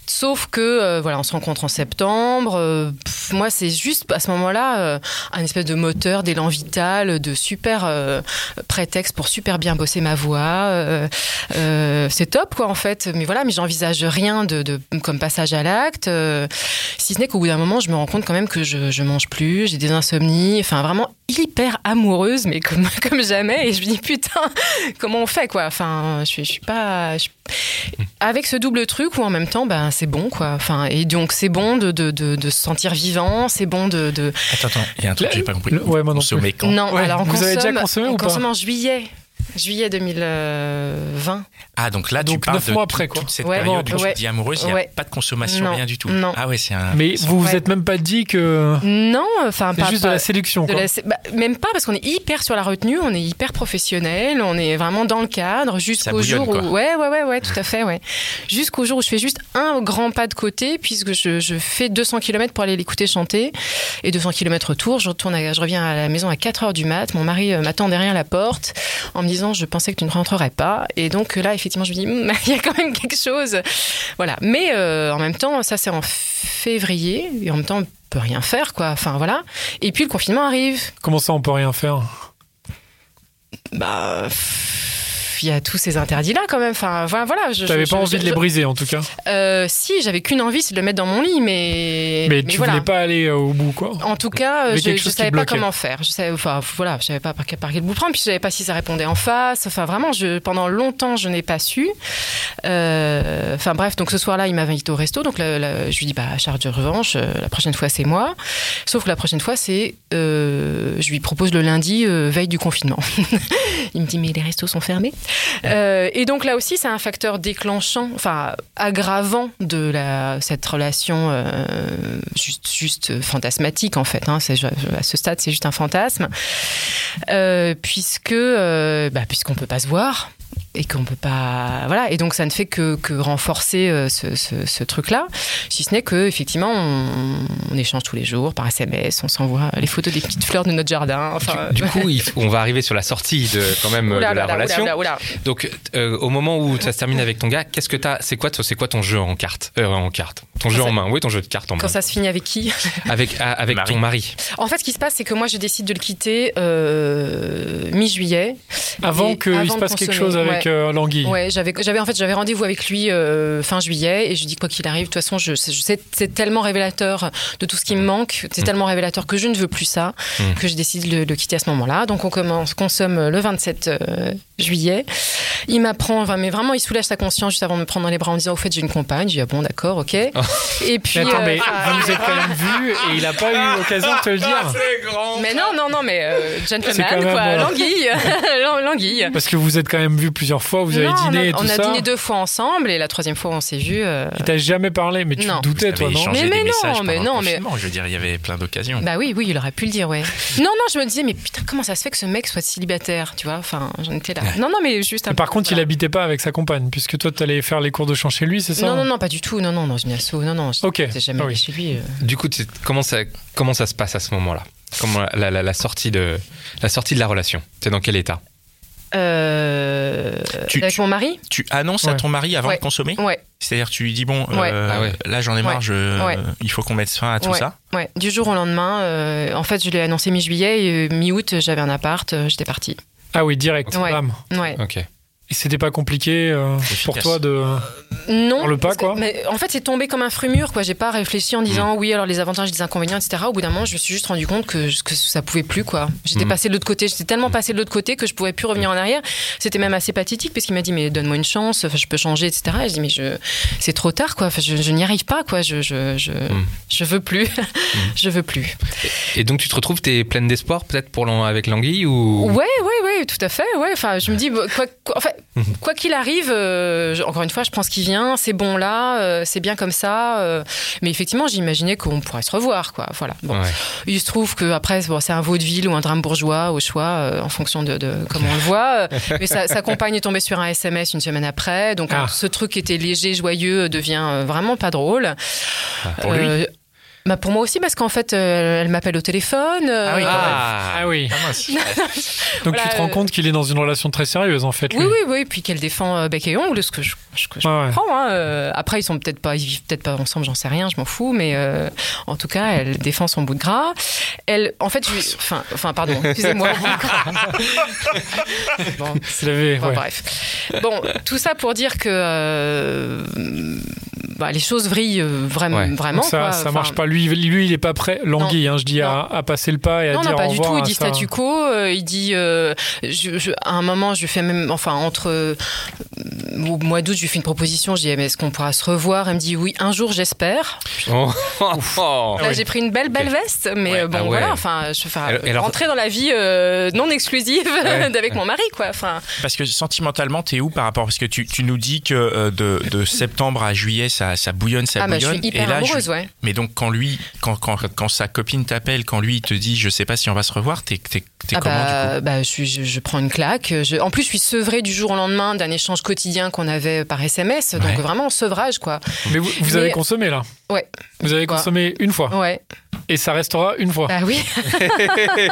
S5: Sauf que, euh, voilà, on se rencontre en septembre. Euh, pff, moi, c'est juste, à ce moment-là, euh, un espèce de moteur, d'élan vital, de super euh, prétexte pour super bien bosser ma voix. Euh, euh, c'est top, quoi, en fait. Mais voilà, mais j'envisage rien de, de, comme passage à l'acte. Euh, si ce n'est qu'au bout d'un moment, je me rends compte quand même que je, je mange plus, j'ai des insomnies. Enfin, vraiment hyper amoureuse, mais comme, comme jamais. Et je me dis, putain, comment on fait, quoi. Enfin, je, je suis pas... Je... Avec ce double truc où, en même temps, ben, c'est bon, quoi. Enfin, et donc, c'est bon de, de, de, de se sentir vivant, c'est bon de... de...
S1: Attends, attends, il y a un truc que j'ai pas compris.
S3: Le, ouais, moi non
S1: consommer quand?
S5: Non,
S3: ouais,
S5: alors on
S3: vous
S5: consomme,
S3: avez déjà consommé
S5: on
S3: ou pas?
S5: consomme en juillet. Juillet deux mille vingt.
S1: Ah, donc là,
S3: donc
S1: tu parles
S3: neuf
S1: de
S3: mois
S1: tout,
S3: après, quoi.
S1: toute cette
S5: Ouais,
S1: période où
S5: ouais.
S1: tu te dis amoureuse, il n'y a
S5: Ouais.
S1: pas de consommation,
S5: Non,
S1: rien du tout.
S5: non.
S1: Ah ouais, c'est un...
S3: Mais vous vous
S5: Ouais.
S3: êtes même pas dit que
S5: Non, enfin,
S3: c'est
S5: pas...
S3: juste
S5: pas-
S3: de la séduction,
S5: de
S3: quoi.
S5: la- bah, même pas, parce qu'on est hyper sur la retenue, on est hyper professionnel, on est vraiment dans le cadre,
S1: Ça
S5: jusqu'au
S1: bouillonne,
S5: jour où...
S1: quoi.
S5: Ouais, ouais, ouais, ouais, tout à fait, ouais. Jusqu'au jour où je fais juste un grand pas de côté, puisque je, je fais deux cents kilomètres pour aller l'écouter chanter, et deux cents kilomètres retour, je, retourne à- je reviens à la maison à quatre heures du mat, mon mari euh, m'attend derrière la porte, en me disant, je pensais que tu ne rentrerais pas, et donc là, effectivement, je me dis, Hm, il y a quand même quelque chose. Voilà, mais euh, en même temps, ça c'est en février, et en même temps, on peut rien faire, quoi, enfin voilà. Et puis le confinement arrive.
S3: Comment ça, on peut rien faire?
S5: Bah, pff, il y a tous ces interdits-là quand même. Enfin, voilà, voilà. Je,
S3: T'avais
S5: je-
S3: pas
S5: je-
S3: envie de
S5: je-
S3: les briser, en tout cas.
S5: Euh, si, j'avais qu'une envie, c'est de le mettre dans mon lit, mais.
S3: Mais, tu
S5: voilà.
S3: voulais pas aller euh, au bout, quoi.
S5: En tout cas,
S3: Il y avait
S5: je,
S3: quelque
S5: je
S3: chose qui
S5: savais pas
S3: bloquait.
S5: comment faire. Je savais, enfin, voilà, je savais pas par quel, par quel bout prendre, puis je savais pas si ça répondait en face. Enfin, vraiment, je, pendant longtemps, je n'ai pas su. Euh, Enfin, bref, donc ce soir-là, il m'avait invité au resto, donc la- la- je lui dis, bah, charge de revanche, euh, la prochaine fois, c'est moi. Sauf que la prochaine fois, c'est, euh, je lui propose le lundi, euh, veille du confinement. Il me dit, mais les restos sont fermés. Euh, et donc là aussi, c'est un facteur déclenchant, enfin aggravant de la, cette relation euh, juste, juste fantasmatique en fait. Hein, c'est, à ce stade, c'est juste un fantasme, euh, puisque euh, bah, puisqu'on peut pas se voir. Et qu'on peut pas, voilà. Et donc ça ne fait que, que renforcer euh, ce, ce, ce truc-là. Si ce n'est que effectivement, on, on échange tous les jours par S M S, on s'envoie les photos des petites fleurs de notre jardin. Enfin,
S4: Du coup, il faut- on va arriver sur la sortie de quand même
S5: oula,
S4: de la
S5: oula,
S4: relation.
S5: oula, oula, oula.
S4: Donc, euh, au moment où ça se termine avec ton gars, qu'est-ce que t'as C'est quoi, toi, c'est quoi ton jeu en carte euh, En carte. Ton jeu
S5: ça-
S4: en main. Oui, ton jeu de cartes en main.
S5: Quand ça se finit avec qui?
S4: Avec ah, avec
S1: Marie.
S4: ton mari.
S5: En fait, ce qui se passe, c'est que moi, je décide de le quitter euh, mi-juillet.
S3: Avant
S5: Et
S3: qu'il
S5: avant
S3: se
S5: de
S3: passe quelque
S5: consommer.
S3: chose avec
S5: Ouais.
S3: euh, l'anguille.
S5: Ouais, j'avais, j'avais en fait, j'avais rendez-vous avec lui euh, fin juillet, et je lui dis quoi qu'il arrive, de toute façon, je, je sais, c'est tellement révélateur de tout ce qui me manque, c'est tellement révélateur que je ne veux plus ça,
S4: Mm.
S5: que je décide de le quitter à ce moment-là. Donc on commence, consomme le vingt-sept euh, juillet. Il m'apprend, enfin, mais vraiment, il soulège sa conscience juste avant de me prendre dans les bras en disant, au fait, j'ai une compagne. Je dis, ah bon, d'accord, ok. Et puis.
S3: Mais attends,
S5: euh,
S3: mais
S5: enfin,
S3: vous vous êtes quand même vu et il a pas eu l'occasion de te le dire.
S5: mais non, non, non, mais euh,
S3: C'est
S5: gentleman,
S3: quand même,
S5: quoi,
S3: euh,
S5: l'anguille, l'anguille.
S3: Parce que vous êtes quand même vu plusieurs fois, vous avez
S5: Non,
S3: dîné
S5: on a,
S3: et tout
S5: on a
S3: ça.
S5: dîné deux fois ensemble, et la troisième fois, on s'est vu. euh,
S3: Il t'a jamais parlé, mais tu
S5: Non.
S3: te doutais,
S1: Vous
S3: toi,
S1: avez
S3: non?
S1: échangé
S5: Mais- mais
S1: des
S5: non,
S1: messages
S5: mais
S1: pendant
S5: non,
S1: le
S5: mais-
S1: confinement, je veux dire, il y avait plein d'occasions.
S5: Bah oui, oui, il aurait pu le dire, ouais. non, non, je me disais, mais putain, comment ça se fait que ce mec soit célibataire, tu vois? Enfin, j'en étais là. Non, non, mais juste un
S3: Mais par
S5: peu,
S3: contre, il
S5: voilà.
S3: habitait pas avec sa compagne, puisque toi, t'allais faire les cours de chant chez lui, c'est ça?
S5: Non, non, non, pas du tout. Non, non, dans une asso. Non, non.
S3: Ok.
S5: J'ai jamais
S3: Ah
S5: allé
S3: oui.
S5: chez lui. euh.
S4: Du coup, tu- comment ça comment ça se passe à ce moment-là Comment la, la, la sortie de la sortie de la relation T'es dans quel état
S5: Euh,
S1: Tu-
S5: avec
S1: tu-
S5: mon mari?
S1: Tu annonces à
S3: Ouais.
S1: ton mari avant
S5: Ouais.
S1: de consommer?
S5: Ouais,
S1: C'est-à-dire, tu lui dis, bon,
S5: Ouais.
S1: euh,
S4: Ah ouais.
S1: là, j'en ai marre,
S5: Ouais.
S1: je,
S5: Ouais.
S1: il faut qu'on mette fin à tout
S5: Ouais.
S1: ça.
S5: ouais. Du jour au lendemain, euh, en fait, je l'ai annoncé mi-juillet, et euh, mi-août, j'avais un appart, euh, j'étais partie.
S3: Ah oui, direct,
S5: Ouais.
S3: bam.
S5: Ouais.
S4: Ok.
S3: Et c'était pas compliqué euh, pour
S1: Efficace.
S3: toi de...
S5: Non.
S3: Pour le pas,
S5: parce que-
S3: quoi.
S5: Mais en fait, c'est tombé comme un fruit mûr, quoi. J'ai pas réfléchi en disant oui, alors les avantages, les inconvénients, et cetera. Au bout d'un moment, je me suis juste rendu compte que, que ça pouvait plus, quoi. J'étais
S4: Mm.
S5: passée de l'autre côté. J'étais tellement passée de l'autre côté que je pouvais plus revenir en arrière. C'était même assez pathétique parce qu'il m'a dit mais donne-moi une chance, enfin, je peux changer, et cetera. Et je dis mais je, c'est trop tard, quoi. Enfin, je, je n'y arrive pas, quoi. Je, je, je,
S4: Mm.
S5: je veux plus. je veux plus.
S4: Et donc tu te retrouves, t'es pleine d'espoir peut-être pour l'an- avec l'anguille ou
S5: Ouais, ouais, ouais, tout à fait. Ouais. Enfin, je me dis, bah, quoi, quoi, en fait, quoi qu'il arrive, euh, je- encore une fois, je prends ce qui vient, c'est bon là, euh, c'est bien comme ça. euh, mais effectivement, j'imaginais qu'on pourrait se revoir, quoi. Voilà. Bon.
S4: Ouais.
S5: Il se trouve que après, bon, c'est un vaudeville ou un drame bourgeois au choix, euh, en fonction de, de comment on le voit. euh, mais sa, sa compagne est tombée sur un S M S une semaine après, donc
S3: Ah.
S5: euh, ce truc qui était léger, joyeux, devient euh, vraiment pas drôle.
S1: Pour lui.
S5: Euh, Bah pour moi aussi, parce qu'en fait, euh, elle m'appelle au téléphone. Euh,
S1: ah oui,
S3: ah, ah oui. Donc
S5: voilà,
S3: tu te rends compte qu'il est dans une relation très sérieuse en fait. Lui.
S5: Oui, oui, oui. Puis qu'elle défend euh, bec et ongle, ce que je, ce que je
S3: ah,
S5: comprends. Hein. Euh, après, ils sont peut-être pas, ils vivent peut-être pas ensemble, j'en sais rien, je m'en fous. Mais euh, en tout cas, elle défend son bout de gras. Elle, en fait, je, enfin, enfin, pardon, excusez-moi.
S3: bon, c'est levé,
S5: bon
S3: ouais.
S5: Bref. Bon, tout ça pour dire que. Euh, Bah, les choses vrillent vraiment.
S3: Ouais.
S5: vraiment
S3: ça,
S5: quoi.
S3: ça
S5: enfin,
S3: marche pas. Lui, lui, il est pas prêt. L'anguille, hein, je dis, à, à passer le pas et à
S5: non,
S3: dire
S5: non, pas
S3: au
S5: du
S3: revoir.
S5: tout. Il dit
S3: ça.
S5: statu quo. Euh, il dit. Euh, je, je, à un moment, je lui fais même. Enfin, entre. Euh, au mois d'août, je lui fais une proposition. Je dis, mais est-ce qu'on pourra se revoir? Elle me dit, oui, un jour, j'espère.
S4: Oh. Oh.
S5: Là, j'ai pris une belle, belle veste. Mais
S4: ouais.
S5: bon,
S4: ah ouais.
S5: voilà. Enfin, je vais
S4: alors, alors...
S5: rentrer dans la vie euh, non exclusive ouais. d'avec mon mari, quoi. Enfin.
S1: Parce que sentimentalement, t'es où par rapport? Parce que tu, tu nous dis que euh, de, de septembre à juillet, ça, ça bouillonne, ça
S5: ah, bah,
S1: bouillonne.
S5: je suis hyper
S1: et là,
S5: amoureuse,
S1: je...
S5: ouais.
S1: Mais donc, quand lui, quand, quand, quand sa copine t'appelle, quand lui, il te dit, je sais pas si on va se revoir, t'es, t'es, t'es
S5: ah
S1: comment
S5: bah,
S1: du coup?
S5: bah, je, je, je prends une claque. Je... En plus, je suis sevrée du jour au lendemain d'un échange quotidien qu'on avait par S M S. Donc,
S1: ouais.
S5: vraiment, sevrage, quoi.
S3: Mais vous, vous
S5: Mais...
S3: avez consommé, là?
S5: Ouais.
S3: Vous avez
S5: quoi.
S3: consommé une fois?
S5: Ouais.
S3: Et ça restera une fois.
S5: Ah oui.
S3: ouais.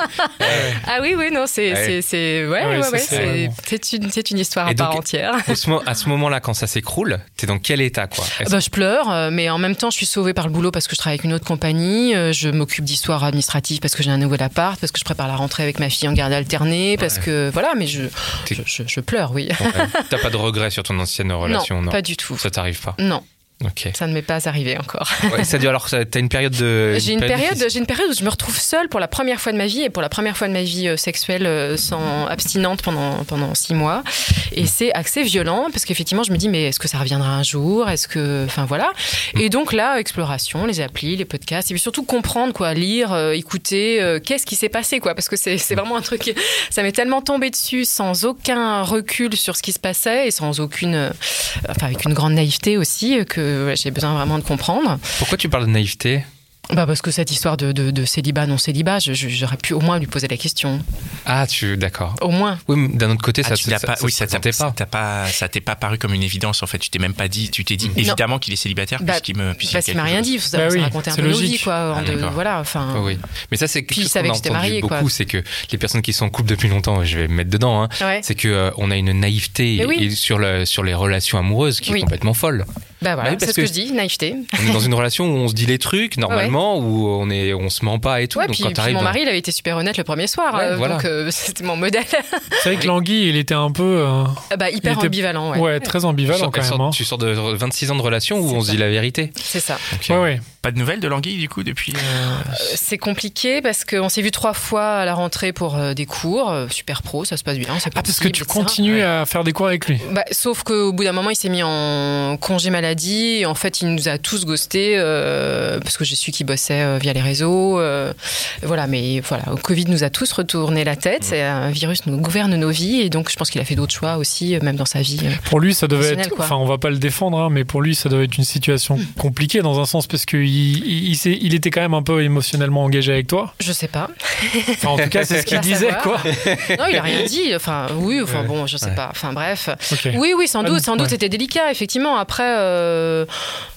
S5: Ah oui, oui, non, c'est,
S4: ouais.
S5: c'est, c'est, ouais,
S3: ouais,
S5: ouais,
S3: ça,
S5: ouais,
S3: c'est,
S5: c'est,
S3: bon.
S5: c'est une, c'est une histoire
S4: et
S5: à
S4: donc,
S5: part entière.
S4: À ce moment-là, quand ça s'écroule, t'es dans quel état, quoi?
S5: Bah, je pleure, mais en même temps, je suis sauvée par le boulot parce que je travaille avec une autre compagnie. Je m'occupe d'histoires administratives parce que j'ai un nouvel appart, parce que je prépare la rentrée avec ma fille en garde alternée, parce ouais. que voilà, mais je, je, je, je pleure, oui.
S4: Ouais. T'as pas de regrets sur ton ancienne relation?
S5: Non,
S4: non,
S5: pas du tout.
S4: Ça t'arrive pas?
S5: Non.
S4: Okay.
S5: Ça ne m'est pas arrivé encore.
S4: Ouais, ça dure alors, t'as une période de.
S5: J'ai une période, j'ai une période où je me retrouve seule pour la première fois de ma vie et pour la première fois de ma vie sexuelle sans abstinente pendant pendant six mois. Et c'est assez violent parce qu'effectivement, je me dis mais est-ce que ça reviendra un jour? Est-ce que, enfin voilà. Et donc là, exploration, les applis, les podcasts, et puis surtout comprendre quoi, lire, euh, écouter, euh, qu'est-ce qui s'est passé quoi, parce que c'est c'est vraiment un truc. Ça m'est tellement tombé dessus sans aucun recul sur ce qui se passait et sans aucune, euh, enfin avec une grande naïveté aussi que j'ai besoin vraiment de comprendre.
S4: Pourquoi tu parles de naïveté?
S5: Bah parce que cette histoire de, de, de célibat, non célibat, je, je, j'aurais pu au moins lui poser la question.
S4: Ah, tu d'accord.
S5: Au moins.
S4: Oui, mais d'un autre côté,
S1: ah,
S4: ça,
S1: tu
S4: ça,
S1: pas,
S4: ça,
S1: oui,
S4: ça,
S1: ça,
S4: t'es
S1: ça,
S4: pas.
S1: t'as pas, ça t'est pas paru comme une évidence en fait. Tu t'es même pas dit, tu t'es dit
S5: non.
S1: évidemment qu'il est célibataire
S5: bah,
S1: puisqu'il me, puisqu'il
S5: parce qu'il m'a rien dit. Ça,
S3: bah
S5: ça
S3: oui,
S5: racontait un peu
S3: logique.
S5: nos vies quoi.
S1: Ah,
S5: de, voilà, enfin.
S4: Oh, oui. Mais ça c'est quelque chose qu'on a entendu
S5: mariée,
S4: beaucoup,
S5: quoi.
S4: c'est que les personnes qui sont en couple depuis longtemps, je vais me mettre dedans, hein,
S5: ouais.
S4: c'est que euh, on a une naïveté et,
S5: oui.
S4: et sur le sur les relations amoureuses qui
S5: oui.
S4: est complètement folle.
S5: Bah voilà,
S4: bah,
S5: c'est ce que, que je dis, naïveté.
S4: On est dans une relation où on se dit les trucs normalement,
S5: ouais.
S4: où on est, on se ment pas et tout.
S5: Ouais,
S4: donc
S5: puis,
S4: quand
S5: puis mon
S4: dans...
S5: mari, il avait été super honnête le premier soir,
S4: ouais,
S5: euh,
S4: voilà.
S5: donc euh, c'était mon modèle.
S3: C'est vrai que Languille, il était un peu. Euh,
S5: bah hyper
S3: était...
S5: ambivalent, ouais.
S3: Ouais, très ambivalent
S4: tu sors,
S3: quand même.
S4: Sort,
S3: hein.
S4: Tu sors de vingt-six ans de relation où
S5: c'est
S4: on
S5: ça.
S4: se dit la vérité.
S5: C'est ça.
S4: Okay.
S3: Ouais, ouais.
S1: Pas de nouvelles de Languille du coup depuis euh...
S5: Euh, C'est compliqué parce qu'on s'est vu trois fois à la rentrée pour euh, des cours, euh, super pro, ça se passe bien. C'est
S3: ah, parce que tu continues
S5: ça.
S3: à faire des cours avec lui.
S5: Bah, sauf qu'au bout d'un moment, il s'est mis en congé maladie. Et en fait, il nous a tous ghostés euh, parce que j'ai su qu'il bossait euh, via les réseaux. Euh, voilà, mais voilà, le Covid nous a tous retourné la tête. C'est un virus nous gouverne nos vies et donc je pense qu'il a fait d'autres choix aussi, même dans sa vie. Euh,
S3: pour lui, ça devait être.
S5: Quoi.
S3: Enfin, on va pas le défendre, hein, mais pour lui, ça devait être une situation compliquée dans un sens parce que il, il, il, s'est, il était quand même un peu émotionnellement engagé avec toi.
S5: Je sais pas.
S3: Enfin, en tout cas, c'est ce qu'il disait,
S5: savoir.
S3: quoi.
S5: Non, il a rien dit. Enfin, oui, enfin
S4: ouais.
S5: bon, je sais
S4: ouais.
S5: pas. Enfin, bref.
S3: Okay.
S5: Oui, oui, sans doute, sans doute,
S3: ouais.
S5: c'était délicat, effectivement. Après. Euh...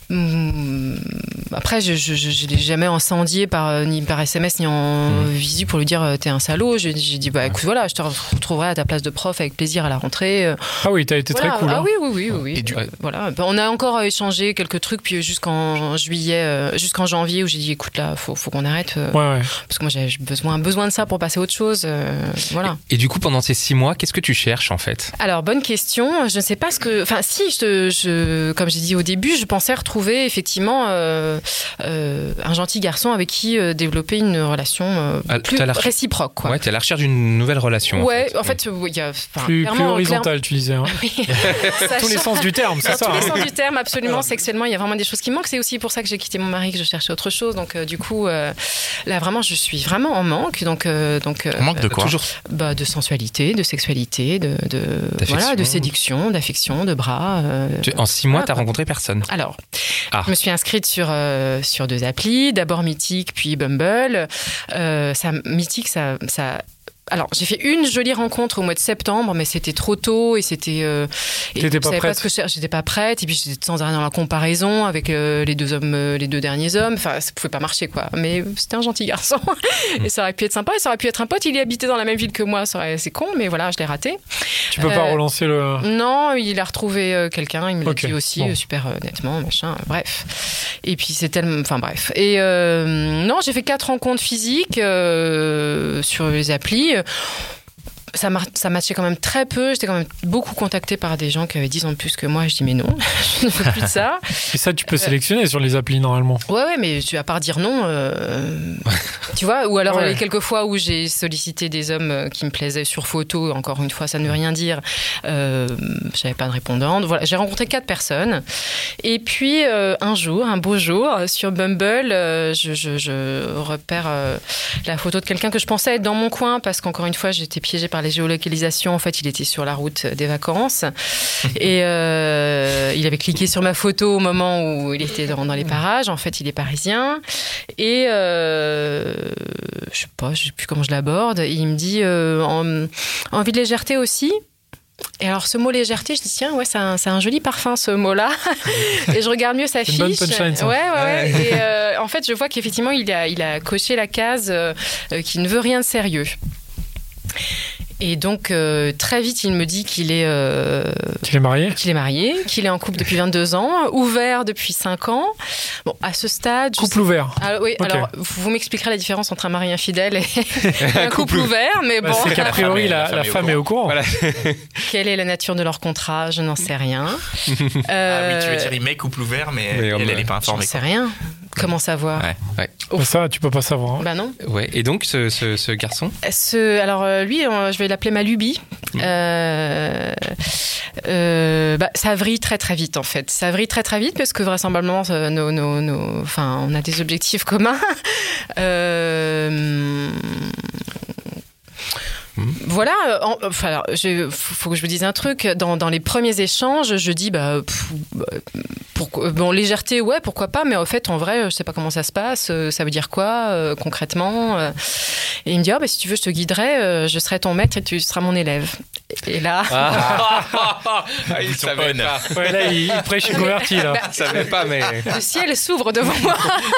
S5: Après, je ne l'ai jamais incendié par, ni par S M S ni en mmh. visu pour lui dire t'es un salaud. J'ai, j'ai dit bah écoute, voilà, je te retrouverai à ta place de prof avec plaisir à la rentrée.
S3: Ah oui, t'as été
S5: voilà.
S3: très cool.
S5: Ah
S3: hein.
S5: oui, oui, oui, oui. oui.
S1: Et du...
S5: euh, voilà. On a encore échangé quelques trucs, puis jusqu'en juillet, euh, jusqu'en janvier où j'ai dit écoute là, faut, faut qu'on arrête. Euh,
S3: ouais, ouais.
S5: Parce que moi j'ai besoin, besoin de ça pour passer à autre chose. Euh, voilà.
S4: Et, et du coup, pendant ces six mois, qu'est-ce que tu cherches en fait?
S5: Alors bonne question. Je ne sais pas ce que. Enfin, si, je, je, comme j'ai dit au début, je pensais retrouver effectivement. Euh, euh, un gentil garçon avec qui euh, développer une relation euh, ah, plus réciproque. Quoi.
S4: Ouais, t'es à la recherche d'une nouvelle relation.
S5: Ouais,
S4: en fait,
S5: en fait, il y a
S3: plus, plus horizontale, tu disais. Hein.
S5: Oui.
S3: Tous les sens du terme, c'est
S5: Dans
S3: ça.
S5: tous
S3: hein.
S5: les sens du terme, absolument. Sexuellement, il y a vraiment des choses qui manquent. C'est aussi pour ça que j'ai quitté mon mari, que je cherchais autre chose. Donc, euh, du coup, euh, là, vraiment, je suis vraiment en manque. Donc, euh, donc
S1: euh, manque de quoi?
S4: Toujours.
S5: Bah, de sensualité, de sexualité, de, de voilà, de séduction, d'affection, de bras. Euh,
S4: tu, en six mois,
S5: voilà,
S4: t'as
S5: quoi.
S4: rencontré personne?
S5: Alors,
S4: ah.
S5: je me suis inscrite sur euh, sur deux applis, d'abord Mythique, puis Bumble. Euh, ça, Mythique, ça, ça Alors, j'ai fait une jolie rencontre au mois de septembre, mais c'était trop tôt et c'était. Euh, et
S3: T'étais pas
S5: je savais
S3: prête.
S5: pas ce que je cherchais, j'étais pas prête. Et puis, j'étais sans arrêt dans la comparaison avec euh, les deux hommes, euh, les deux derniers hommes. Enfin, ça pouvait pas marcher, quoi. Mais c'était un gentil garçon. Et ça aurait pu être sympa. Et ça aurait pu être un pote. Il y habitait dans la même ville que moi. Ça aurait- C'est con, mais voilà, je l'ai raté.
S3: Tu peux pas
S5: Euh,
S3: relancer le.
S5: Non, il a retrouvé euh, quelqu'un, il me l'a
S3: Ok,
S5: dit aussi,
S3: bon.
S5: euh, super euh, nettement, machin, euh, bref. Et puis c'est tellement. Enfin bref. Et euh, non, j'ai fait quatre rencontres physiques euh, sur les applis. Ça, mar- ça matchait quand même très peu. J'étais quand même beaucoup contactée par des gens qui avaient dix ans de plus que moi. Je dis, mais non, je ne veux plus de ça.
S3: Et ça, tu peux sélectionner sur les applis normalement.
S5: Ouais, ouais, mais tu, à part dire non, euh, tu vois, ou alors
S3: Ouais.
S5: les quelques fois où j'ai sollicité des hommes euh, qui me plaisaient sur photo, encore une fois, ça ne veut rien dire, euh, j'avais pas de répondante. Voilà, j'ai rencontré quatre personnes. Et puis, euh, un jour, un beau jour, sur Bumble, euh, je, je, je repère euh, la photo de quelqu'un que je pensais être dans mon coin, parce qu'encore une fois, j'étais piégée par les géolocalisations. En fait, il était sur la route des vacances. Et euh, il avait cliqué sur ma photo au moment où il était dans, dans les parages. En fait, il est parisien. Et euh, je sais pas, je sais plus comment je l'aborde. Et il me dit euh, en- envie de légèreté aussi. Et alors, ce mot légèreté, je dis tiens, ouais, c'est un, c'est un joli parfum, ce mot-là. Et je regarde mieux sa
S3: C'est
S5: fiche.
S3: une bonne punchline, ça.
S5: Ouais, ouais, ouais. Et euh, en fait, je vois qu'effectivement, il a, il a coché la case euh, euh, qui ne veut rien de sérieux. Et donc, euh, très vite, il me dit qu'il est, euh,
S3: Tu es marié?
S5: qu'il est marié, qu'il est en couple depuis vingt-deux ans, ouvert depuis cinq ans. Bon, à ce stade... je
S3: Couple
S5: sais-
S3: ouvert.
S5: Alors, oui,
S3: Ok.
S5: alors, vous vous m'expliquerez la différence entre un mari infidèle et un couple ouvert, mais
S3: Bah,
S5: bon,
S3: c'est qu'a
S1: La
S3: priori,
S1: femme est-
S3: la, la femme est au courant.
S4: Voilà.
S5: quelle est la nature de leur contrat? Je n'en sais rien.
S1: Ah oui,
S5: Euh,
S1: tu veux dire, il met couple ouvert, mais,
S4: Mais on
S1: elle,
S4: a-
S1: elle est pas
S5: J'en
S1: informée.
S5: sais rien. Comment savoir?
S1: Ouais.
S4: Ouais.
S3: Bah, ça, tu peux pas savoir. hein.
S5: Bah non.
S4: Ouais. Et donc, ce, ce, ce garçon
S5: Ce, alors euh, lui, euh, je vais l'appeler ma lubie. Euh, euh, bah, ça vrille très très vite en fait. Ça vrille très très vite parce que vraisemblablement, euh, nos, nos, nos, enfin, on a des objectifs communs. Euh, Voilà, euh, en- enfin, alors, il faut que je vous dise un truc. Dans, dans les premiers échanges, je dis, bah, pff, bah, pourquoi, bon, légèreté, ouais, pourquoi pas, mais en fait, en vrai, je sais pas comment ça se passe, euh, ça veut dire quoi, euh, concrètement. euh. Et il me dit, ah, bah, si tu veux, je te guiderai, euh, je serai ton maître et tu seras mon élève. Et là,
S4: Ah, il
S1: Bouton
S4: savait
S1: on.
S4: pas.
S3: Ouais, là, il, il prêche une convertie, là.
S4: Il savait pas, mais.
S5: le ciel s'ouvre devant moi.